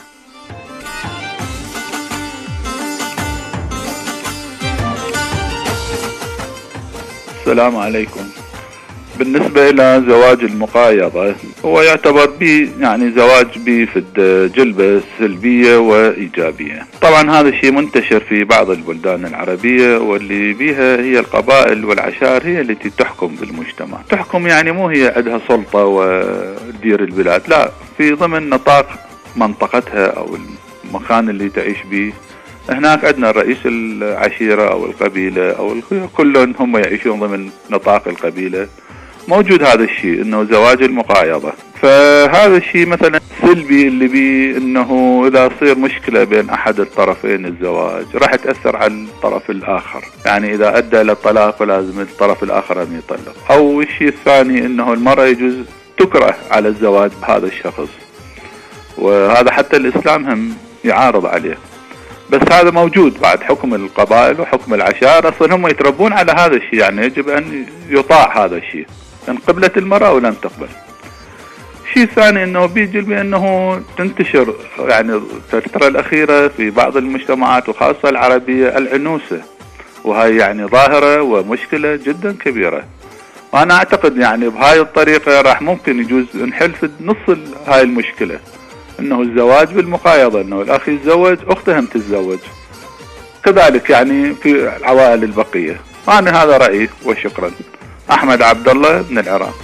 السلام عليكم. بالنسبة إلى زواج المقايضة هو يعتبر بي يعني زواج بيفد جلبة سلبية وإيجابية. طبعا هذا الشيء منتشر في بعض البلدان العربية، واللي بيها هي القبائل والعشائر هي التي تحكم بالمجتمع. تحكم يعني مو هي عندها سلطة ودير البلاد، لا، في ضمن نطاق منطقتها أو المكان اللي تعيش به. هناك عندنا رئيس العشيرة أو القبيلة أو كلهم هم يعيشون ضمن نطاق القبيلة. موجود هذا الشيء انه زواج المقايضة. فهذا الشيء مثلا سلبي اللي بيه انه اذا صير مشكلة بين احد الطرفين الزواج راح تأثر على الطرف الاخر، يعني اذا ادى الى الطلاق فلازم الطرف الاخر ان يطلق. او الشيء الثاني انه المرأة يجوز تكره على الزواج بهذا الشخص، وهذا حتى الاسلام هم يعارض عليه. بس هذا موجود بعد حكم القبائل وحكم العشائر، اصلا هم يتربون على هذا الشيء، يعني يجب ان يطاع هذا الشيء ان قبلت المرأة ولم تقبل. شيء ثاني انه بيجي بانه تنتشر يعني الفترة الاخيرة في بعض المجتمعات وخاصة العربية العنوسة، وهي يعني ظاهرة ومشكلة جدا كبيرة. وانا اعتقد يعني بهاي الطريقة راح ممكن يجوز نحل في نص هاي المشكلة، انه الزواج بالمقايضة، انه الاخ يتزوج اخته هم تتزوج، كذلك يعني في العوائل البقية. انا هذا رأيي وشكرا. أحمد عبد الله من العراق.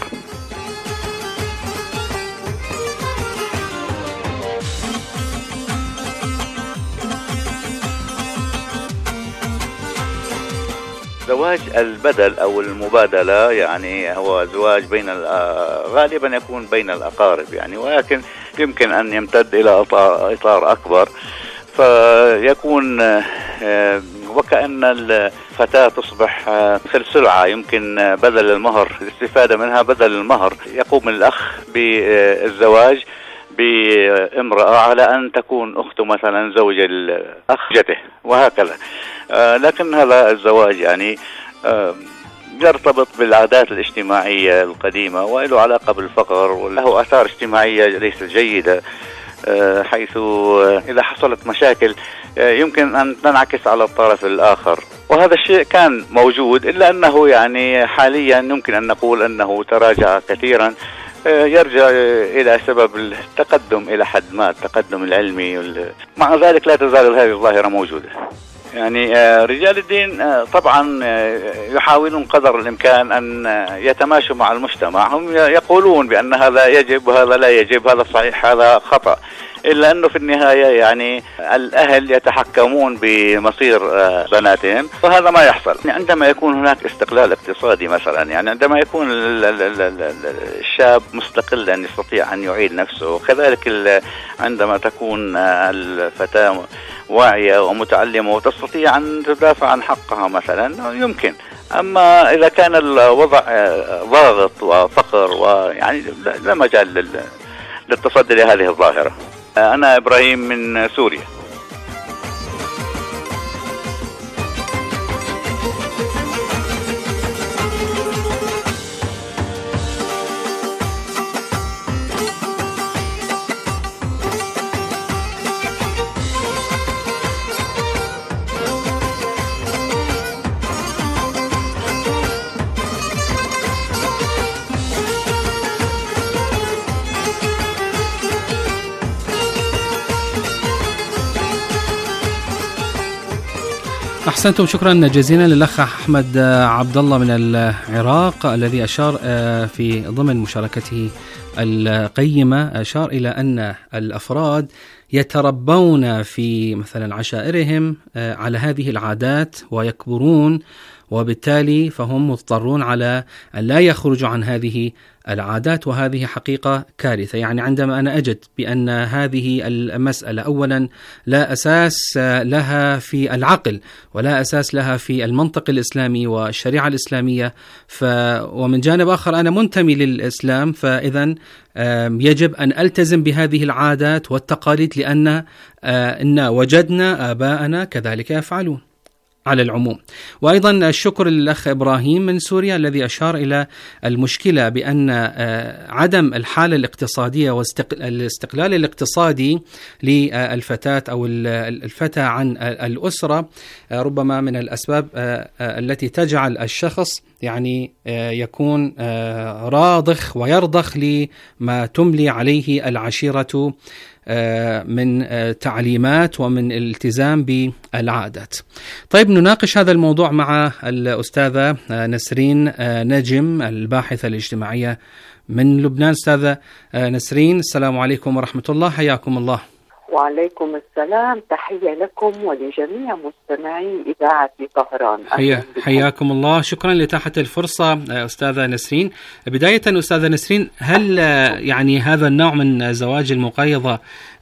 زواج البدل أو المبادلة يعني هو زواج بين غالبا يكون بين الأقارب يعني، ولكن يمكن أن يمتد إلى إطار أكبر، فيكون وكأن الفتاة تصبح مثل سلعة يمكن بدل المهر، الاستفادة منها بدل المهر. يقوم الأخ بالزواج بامرأة على أن تكون أخته مثلا زوج الأخ جته وهكذا. لكن هذا الزواج يعني يرتبط بالعادات الاجتماعية القديمة وله علاقة بالفقر وله آثار اجتماعية ليست جيدة، حيث إذا حصلت مشاكل يمكن أن تنعكس على الطرف الآخر، وهذا الشيء كان موجود، إلا أنه يعني حاليا يمكن أن نقول أنه تراجع كثيرا، يرجع إلى سبب التقدم إلى حد ما، التقدم العلمي. مع ذلك لا تزال هذه الظاهرة موجودة. يعني رجال الدين طبعا يحاولون قدر الإمكان أن يتماشوا مع المجتمع. هم يقولون بأن هذا يجب وهذا لا يجب، هذا صحيح هذا خطأ، إلا أنه في النهاية يعني الأهل يتحكمون بمصير بناتهم، فهذا ما يحصل. يعني عندما يكون هناك استقلال اقتصادي مثلا، يعني عندما يكون الشاب مستقلا يستطيع أن يعيد نفسه، كذلك عندما تكون الفتاة واعية ومتعلمة وتستطيع أن تدافع عن حقها مثلا يمكن. أما إذا كان الوضع ضاغط وفقر ويعني لا مجال للتصدي لهذه الظاهرة. أنا إبراهيم من سوريا. أحسنتم، شكرا جزيلا للأخ أحمد عبد الله من العراق الذي أشار في ضمن مشاركته القيمة، أشار إلى أن الأفراد يتربون في مثلا عشائرهم على هذه العادات ويكبرون، وبالتالي فهم مضطرون على أن لا يخرجوا عن هذه العادات، وهذه حقيقة كارثة. يعني عندما أنا أجد بأن هذه المسألة أولا لا أساس لها في العقل ولا أساس لها في المنطق الإسلامي والشريعة الإسلامية، ف ومن جانب آخر أنا منتمي للإسلام، فإذا يجب أن ألتزم بهذه العادات والتقاليد لأن إن وجدنا آباءنا كذلك يفعلون على العموم. وأيضا الشكر للأخ إبراهيم من سوريا الذي أشار إلى المشكلة بأن عدم الحالة الاقتصادية والاستقلال الاقتصادي للفتاة أو الفتى عن الأسرة ربما من الأسباب التي تجعل الشخص يعني يكون راضخ ويرضخ لما تملي عليه العشيرة من تعليمات ومن الالتزام بالعادات. طيب، نناقش هذا الموضوع مع الأستاذة نسرين نجم الباحثة الاجتماعية من لبنان. أستاذة نسرين، السلام عليكم ورحمة الله، حياكم الله. وعليكم السلام، تحية لكم ولجميع مستمعي إذاعة طهران. حيا حياكم الله، شكرا لإتاحة الفرصة أستاذة نسرين. بداية أستاذة نسرين، هل يعني هذا النوع من زواج المقايضة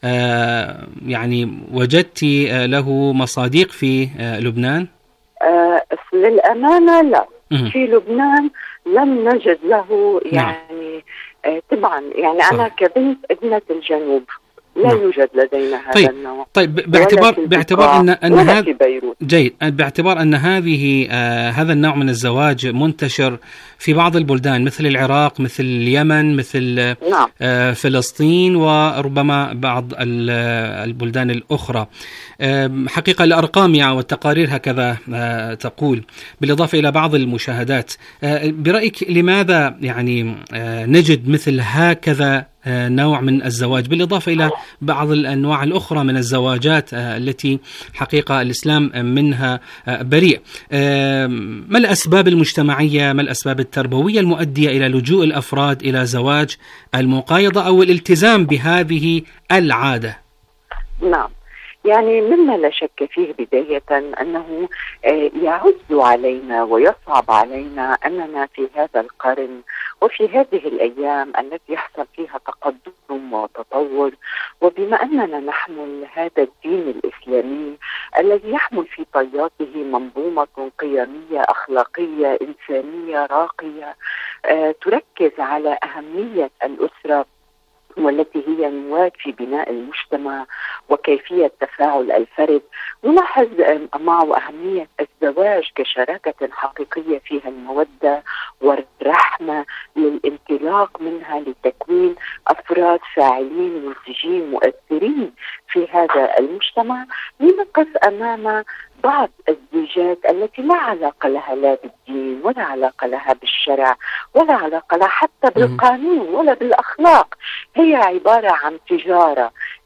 يعني وجدت له مصادق في لبنان؟ آه للأمانة لا، م- في لبنان لم نجد له يعني آه طبعا يعني صح. أنا كبنت ابنة الجنوب لا يوجد لدينا هذا طيب. النوع. طيب باعتبار باعتبار ان ان هذا جيد باعتبار ان هذه آه هذا النوع من الزواج منتشر في بعض البلدان مثل العراق، مثل اليمن، مثل نعم. آه فلسطين، وربما بعض البلدان الأخرى. آه حقيقة الأرقام والتقارير هكذا آه تقول، بالإضافة إلى بعض المشاهدات. آه برأيك لماذا يعني آه نجد مثل هكذا نوع من الزواج، بالإضافة إلى بعض الأنواع الأخرى من الزواجات التي حقيقة الإسلام منها بريء؟ ما الأسباب المجتمعية، ما الأسباب التربوية المؤدية إلى لجوء الأفراد إلى زواج المقايضة أو الالتزام بهذه العادة؟ نعم، يعني مما لا شك فيه بداية أنه يعز علينا ويصعب علينا أننا في هذا القرن وفي هذه الأيام التي يحصل فيها تقدم وتطور، وبما أننا نحمل هذا الدين الإسلامي الذي يحمل في طياته منظومة قيمية أخلاقية إنسانية راقية آه تركز على أهمية الأسرة والتي هي نواة في بناء المجتمع وكيفية تفاعل الفرد. نلاحظ معه أهمية الزواج كشراكة حقيقية فيها المودة والرحمة للانطلاق منها لتكوين أفراد فاعلين منتجين مؤثرين في هذا المجتمع. لنقف أمام بعض الزيجات التي لا علاقة لها لا بالدين ولا علاقة لها بالشرع ولا علاقة لها حتى بالقانون ولا بالأخلاق، هي عبارة عن تجارة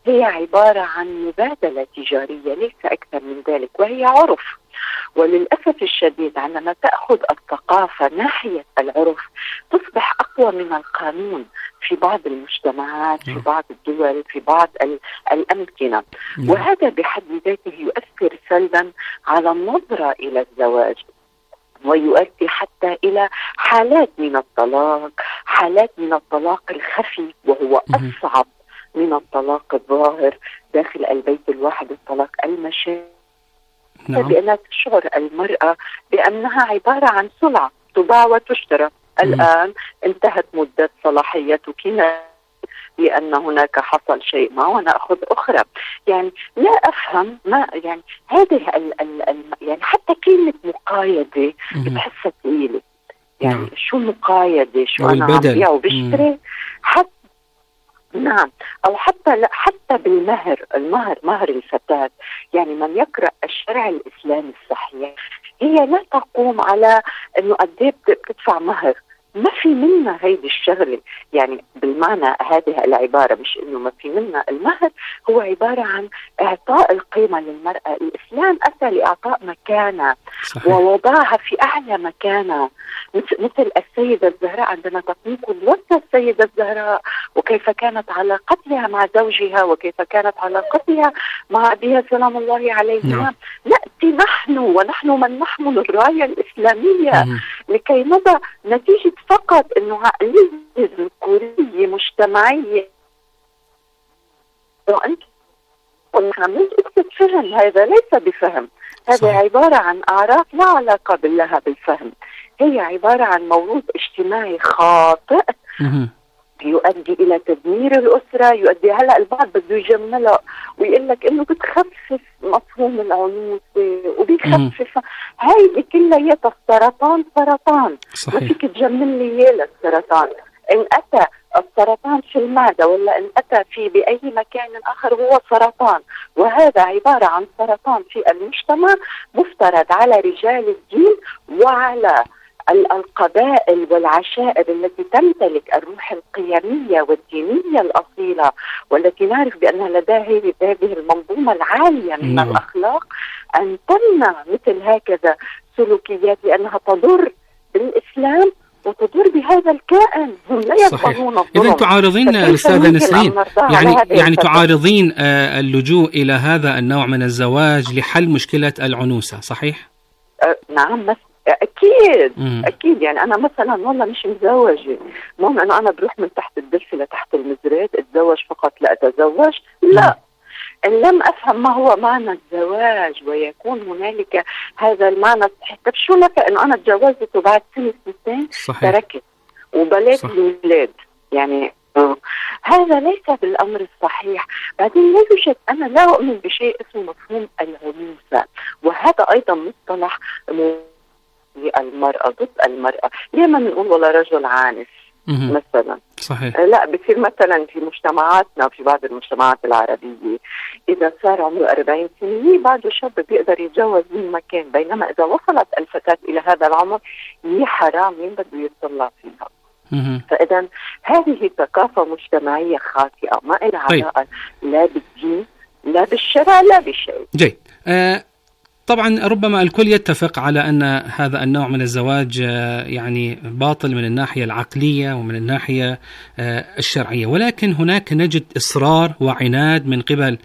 هي عبارة عن مبادلة تجارية ليس أكثر من ذلك، وهي عرف. وللأسف الشديد عندما تأخذ الثقافة ناحية العرف تصبح أقوى من القانون في بعض المجتمعات، في بعض الدول، في بعض الأمكنة. وهذا بحد ذاته يؤثر سلبا على النظرة إلى الزواج، ويؤدي حتى إلى حالات من الطلاق، حالات من الطلاق الخفي وهو أصعب من الطلاق الظاهر داخل البيت الواحد، الطلاق المشاع. نعم. بأن تشعر المرأة بأنها عبارة عن سلعة تباع وتشترى. الآن انتهت مدة صلاحيتك لأن هناك حصل شيء ما ونأخذ أخرى. يعني لا أفهم ما يعني هذه ال ال ال يعني حتى كلمة مقايدة بتحسها ثقيلة. يعني نعم. شو مقايدة؟ شو أنا عم بيع وبشتري؟ حتى نعم، أو حتى لا حتى بالمهر، المهر مهر الفتاة. يعني من يقرأ الشرع الإسلامي الصحيح هي لا تقوم على إنه قد إيه بتدفع مهر، ما في منا هيدي الشغلة. يعني بالمعنى هذه العبارة مش إنه ما في منا، المهر هو عبارة عن إعطاء القيمة للمرأة. الإسلام أتى لإعطاء مكانة ووضعها في أعلى مكانة، مثل السيدة الزهراء عندما تقوم قدوتها السيدة الزهراء وكيف كانت علاقتها مع زوجها وكيف كانت علاقتها مع أبيها سلام الله عليهما. نأتي نحن ونحن من نحمل الراية الإسلامية مم. لكي نضع نتيجة فقط أنه عقلية ذكورية مجتمعية وأنت ونحن مش فهم. هذا ليس بفهم، هذا عبارة عن أعراف لا علاقة لها بالفهم. هي عبارة عن موروث اجتماعي خاطئ مم. يؤدي إلى تدمير الأسرة. يؤدي هلأ البعض بده يجملها ويقول لك إنه بتخفف مفهوم العنوسة وبيخفف. هاي كلها السرطان سرطان صحيح. ما فيك تجمل لي إياه للسرطان. إن أتى السرطان في المعدة ولا إن أتى في بأي مكان آخر هو سرطان، وهذا عبارة عن سرطان في المجتمع مفترض على رجال الدين وعلى القبائل والعشائر التي تمتلك الروح القيمية والدينية الأصيلة والتي نعرف بأنها لديها هذه المنظومة العالية من مم. الأخلاق أن تمنع مثل هكذا سلوكيات لأنها تضر بالإسلام وتضر بهذا الكائن. هم لا يفهمون الظلم. إذن تعارضين أستاذة نسرين يعني يعني تعارضين آه اللجوء إلى هذا النوع من الزواج لحل مشكلة العنوسة، صحيح؟ آه نعم بس أكيد مم. أكيد. يعني أنا مثلا والله مش متزوجة، مهم أنه أنا بروح من تحت الدلفة لتحت المزرات أتزوج فقط لا أتزوج؟ لا. إن لم أفهم ما هو معنى الزواج ويكون هنالك هذا المعنى الصحيح. طب شو لك أنه أنا تجوزت وبعد سنة سنتين تركت وبلاد الولاد؟ يعني آه. هذا ليس بالأمر الصحيح. بعدين لا يوجد، أنا لا أؤمن بشيء اسمه مفهوم العنوسة، وهذا أيضا مصطلح المرأة ضد المرأة. ليه ما نقول ولا رجل عانس مثلا؟ صحيح. لا، بصير مثلا في مجتمعاتنا في بعض المجتمعات العربية إذا صار عمره أربعين سنة بعده شاب بيقدر يتجوز من مكان، بينما إذا وصلت الفتاة إلى هذا العمر هي حرام، مين بده يطلع فيها؟ فإذا هذه ثقافة مجتمعية خاطئة ما لها علاقة لا بالدين لا بالشرع لا بالشيء. جيد. أه طبعا ربما الكل يتفق على أن هذا النوع من الزواج يعني باطل من الناحية العقلية ومن الناحية الشرعية، ولكن هناك نجد إصرار وعناد من قبل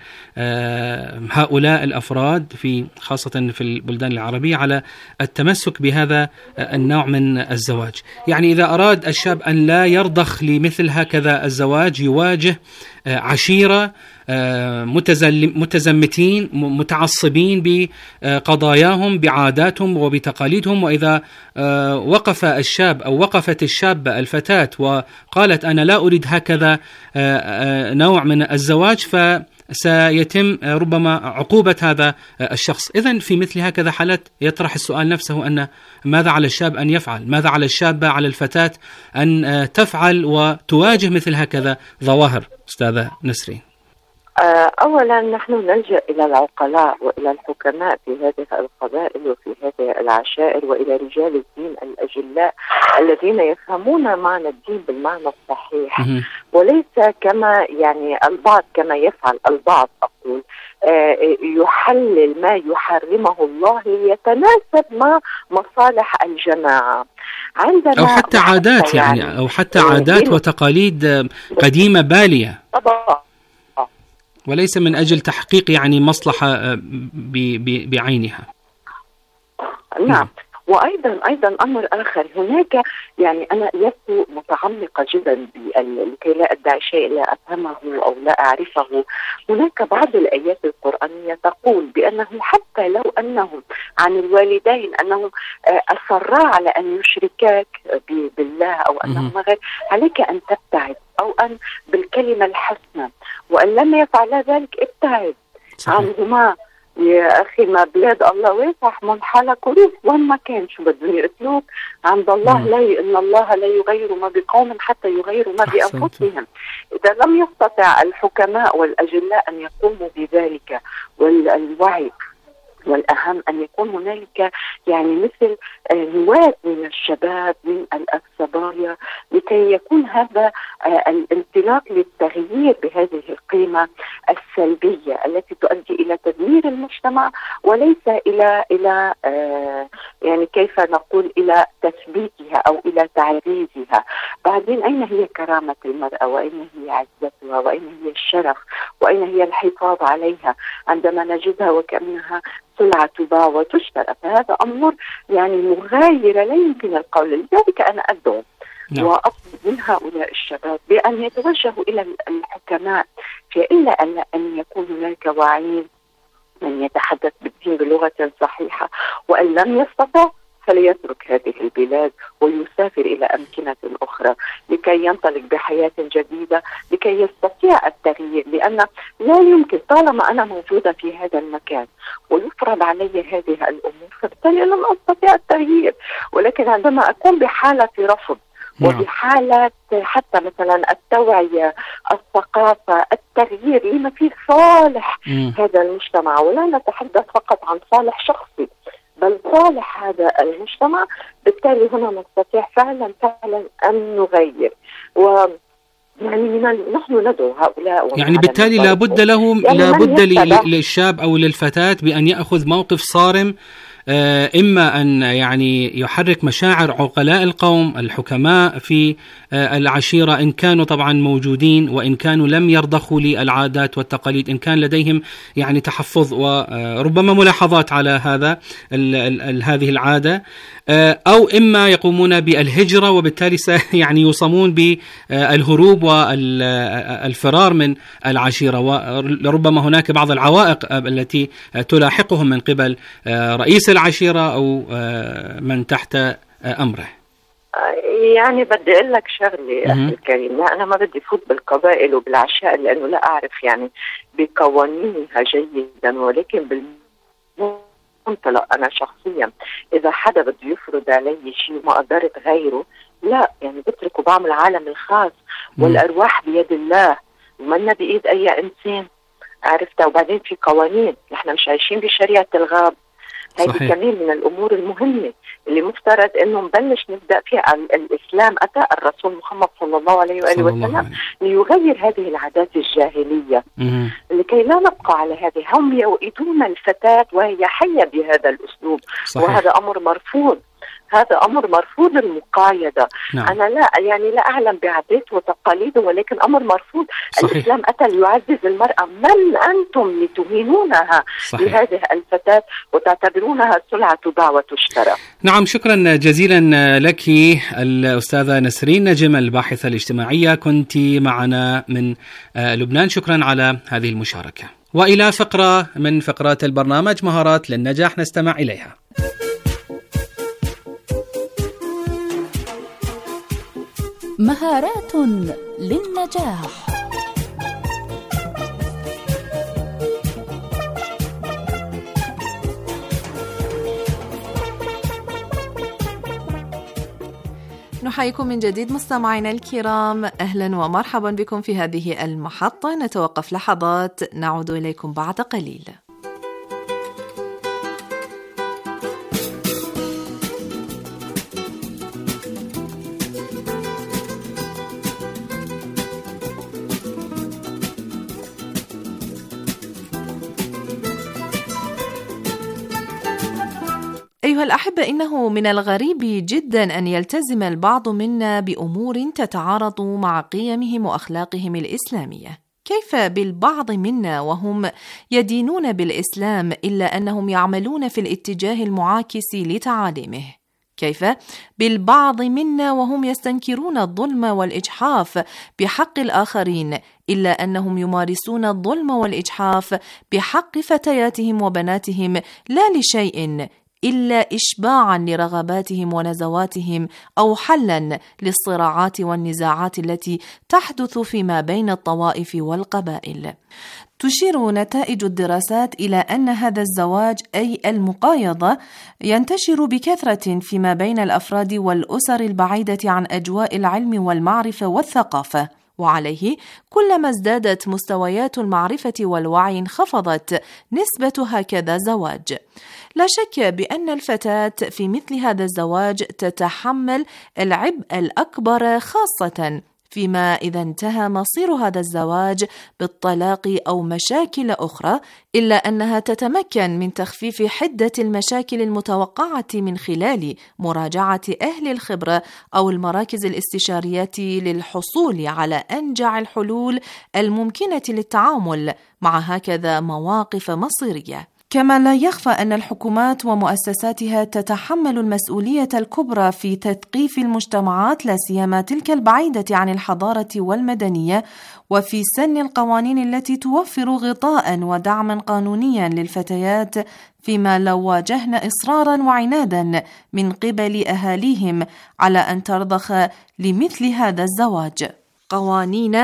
هؤلاء الأفراد في خاصة في البلدان العربية على التمسك بهذا النوع من الزواج. يعني إذا أراد الشاب أن لا يرضخ لمثل هكذا الزواج يواجه عشيرة متزمتين متعصبين بقضاياهم بعاداتهم وبتقاليدهم، وإذا وقف الشاب أو وقفت الشابة الفتاة وقالت أنا لا أريد هكذا نوع من الزواج فسيتم ربما عقوبة هذا الشخص. إذن في مثل هكذا حالات يطرح السؤال نفسه أن ماذا على الشاب أن يفعل؟ ماذا على الشابة على الفتاة أن تفعل وتواجه مثل هكذا ظواهر؟ أستاذة نسرين. أولا نحن نلجأ إلى العقلاء وإلى الحكماء في هذه القبائل وفي هذه العشائر وإلى رجال الدين الأجلاء الذين يفهمون معنى الدين بالمعنى الصحيح، وليس كما يعني البعض كما يفعل البعض أقول يحلل ما يحرمه الله ليتناسب مع مصالح الجماعة. عندما أو حتى عادات يعني, يعني أو حتى عادات وتقاليد قديمة بالية طبعا، وليس من أجل تحقيق يعني مصلحة بعينها. نعم. وأيضا أيضا أمر آخر، هناك يعني أنا لست متعمقة جدا لكي لا أدعي شيء لا أفهمه أو لا أعرفه. هناك بعض الآيات القرآنية تقول بأنه حتى لو أنهم عن الوالدين أنهم أصرا على أن يشركاك بالله أو أنهم غير، عليك أن تبتعد أو أن بالكلمة الحسنة، وأن لم يفعل ذلك ابتعد عنهما. يا أخي ما بلاد الله واسع منحلى كروف، وين ما كان شو بدهم يقتلوك عند الله لا ي... إن الله لا يغير ما بقوم حتى يغيروا ما بأنفسهم. إذا لم يستطع الحكماء والأجلاء أن يقوموا بذلك والوعي، والأهم أن يكون هنالك يعني مثل نواة من الشباب من الصبايا لكي يكون هذا الانطلاق للتغيير بهذه القيمة السلبية التي تؤدي إلى تدمير المجتمع وليس إلى إلى آه يعني كيف نقول إلى تثبيتها أو إلى تعزيزها. بعدين أين هي كرامة المرأة وأين هي عزتها وأين هي الشرف وأين هي الحفاظ عليها عندما نجدها وكأنها سلعة تباع وتشترى؟ فهذا أمر يعني مغاير لا يمكن القول. لذلك أنا أدعو نعم. وأطلب من هؤلاء الشباب بأن يتوجهوا إلى الحكماء، فإلا أن أن يكون هناك وعي من يتحدث بالدين بلغة صحيحة، وأن لم يستطع فليترك هذه البلاد ويسافر إلى أمكنة أخرى لكي ينطلق بحياة جديدة لكي يستطيع التغيير. لأن لا يمكن طالما أنا موجودة في هذا المكان ويفرض علي هذه الأمور فبالتالي لن أستطيع التغيير. ولكن عندما أكون بحالة رفض وبحالة حتى مثلا التوعية الثقافة التغيير لما فيه صالح م. هذا المجتمع، ولا نتحدث فقط عن صالح شخصي بل صالح هذا المجتمع، بالتالي هنا نستطيع فعلا فعلا أن نغير. و يعني من نحن ندعو هؤلاء يعني بالتالي لابد له يعني لابد للشاب أو للفتاة بأن يأخذ موقف صارم، إما أن يعني يحرك مشاعر عقلاء القوم الحكماء في العشيرة إن كانوا طبعا موجودين، وإن كانوا لم يرضخوا للعادات والتقاليد، إن كان لديهم يعني تحفظ وربما ملاحظات على هذا ال ال هذه العادة، أو إما يقومون بالهجرة وبالتالي يعني يوصمون بالهروب والفرار من العشيرة، وربما هناك بعض العوائق التي تلاحقهم من قبل رئيس العشيرة أو من تحت أمره. يعني بدي أقول لك شغلي أخي الكريم، لا أنا ما بدي فوت بالقبائل وبالعشائر لأنه لا أعرف يعني بقوانينها جيدا، ولكن بالمنطلق أنا شخصيا إذا حدا بده يفرض علي شيء وما قدرت غيره لا يعني بترك وبعمل عالم الخاص، والأرواح بيد الله ومنا بإيد أي إنسان، عرفتها. وبعدين في قوانين، نحن مش عايشين بشريعة الغاب. هذه كمان من الأمور المهمة اللي مفترض إنه نبلش نبدأ فيها. الإسلام أتى الرسول محمد صلى الله عليه وآله وسلم ليغير هذه العادات الجاهلية لكي لا نبقى على هذه. هم يؤيدون الفتاة وهي حية بهذا الأسلوب. صحيح. وهذا أمر مرفوض، هذا أمر مرفوض المقايضة. نعم. أنا لا يعني لا أعلم بعادات وتقاليده، ولكن أمر مرفوض. صحيح. الإسلام أتى ليعزز المرأة. من أنتم لتهينونها لهذه الفتاة وتعتبرونها سلعة تباع وتشترى؟ نعم، شكرا جزيلا لك الأستاذة نسرين نجم الباحثة الاجتماعية، كنت معنا من لبنان. شكرا على هذه المشاركة. وإلى فقرة من فقرات البرنامج مهارات للنجاح نستمع إليها. مهارات للنجاح. نحييكم من جديد مستمعينا الكرام، أهلا ومرحبا بكم في هذه المحطة. نتوقف لحظات، نعود إليكم بعد قليل. أيها الأحبة، إنه من الغريب جدا أن يلتزم البعض منا بأمور تتعارض مع قيمهم وأخلاقهم الإسلامية. كيف بالبعض منا وهم يدينون بالإسلام إلا أنهم يعملون في الاتجاه المعاكس لتعاليمه؟ كيف بالبعض منا وهم يستنكرون الظلم والإجحاف بحق الآخرين إلا أنهم يمارسون الظلم والإجحاف بحق فتياتهم وبناتهم، لا لشيء إلا إشباعا لرغباتهم ونزواتهم أو حلا للصراعات والنزاعات التي تحدث فيما بين الطوائف والقبائل. تشير نتائج الدراسات إلى أن هذا الزواج أي المقايضة ينتشر بكثرة فيما بين الأفراد والأسر البعيدة عن أجواء العلم والمعرفة والثقافة، وعليه كلما ازدادت مستويات المعرفة والوعي انخفضت نسبة هكذا زواج. لا شك بأن الفتاة في مثل هذا الزواج تتحمل العبء الأكبر، خاصة فيما إذا انتهى مصير هذا الزواج بالطلاق أو مشاكل أخرى، إلا أنها تتمكن من تخفيف حدة المشاكل المتوقعة من خلال مراجعة أهل الخبرة أو المراكز الاستشارية للحصول على أنجع الحلول الممكنة للتعامل مع هكذا مواقف مصيرية. كما لا يخفى أن الحكومات ومؤسساتها تتحمل المسؤولية الكبرى في تثقيف المجتمعات، لا سيما تلك البعيدة عن الحضارة والمدنية، وفي سن القوانين التي توفر غطاء ودعما قانونيا للفتيات فيما لو واجهن إصرارا وعنادا من قبل أهاليهم على أن ترضخ لمثل هذا الزواج. قوانين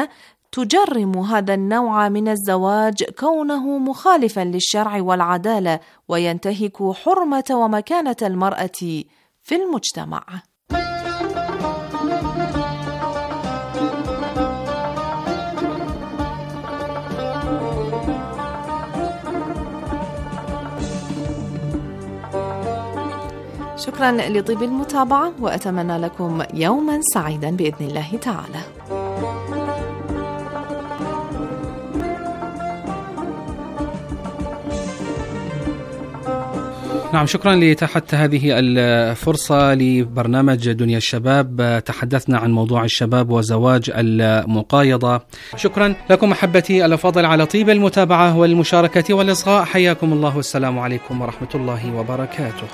تجرم هذا النوع من الزواج كونه مخالفا للشرع والعدالة وينتهك حرمة ومكانة المرأة في المجتمع. شكرا لطيب المتابعة، وأتمنى لكم يوما سعيدا بإذن الله تعالى. نعم، شكرا لإتاحة هذه الفرصة لبرنامج دنيا الشباب. تحدثنا عن موضوع الشباب وزواج المقايضة. شكرا لكم أحبتي الأفاضل على طيب المتابعة والمشاركة والإصغاء. حياكم الله، والسلام عليكم ورحمة الله وبركاته.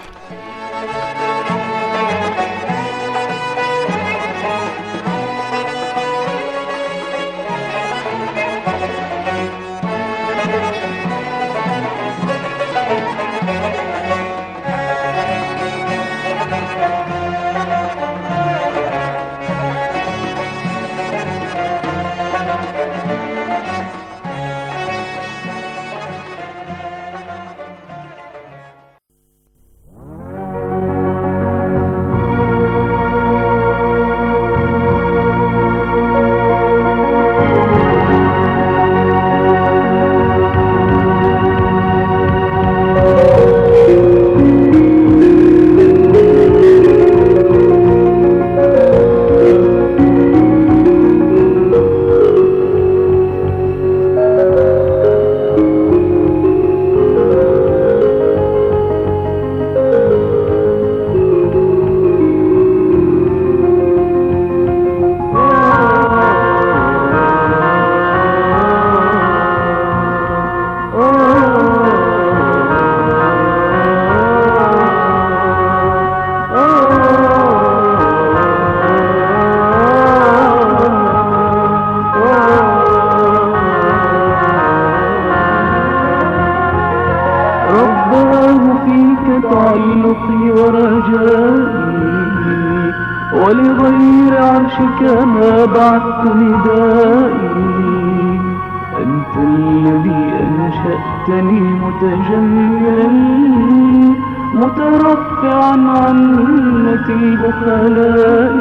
ولغير عرشك ما بعثت ندائي. أنت الذي أنشأتني متجملا مترفعا عن منة البخلاء.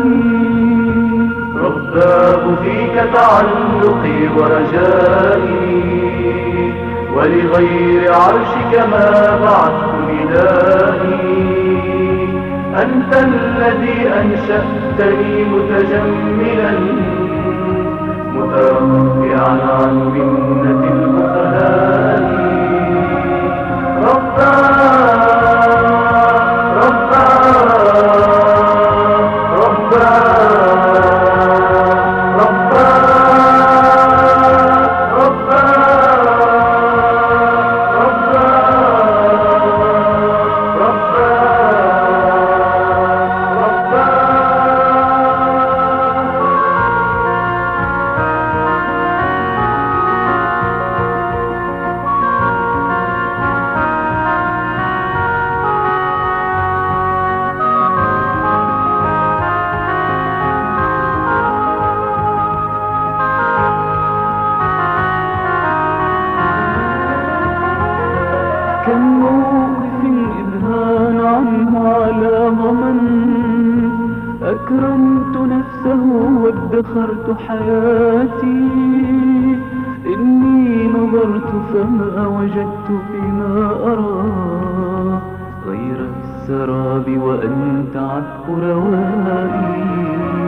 رباه فيك تعلقي ورجائي، ولغير عرشك ما بعثت ندائي. أنت الذي أنشأتني متجملا مترفعا عن منة البخلاء. رباه وادخرت حياتي. إني نظرت فما وجدت فيما أرى غير السراب وأنت عذب روائي.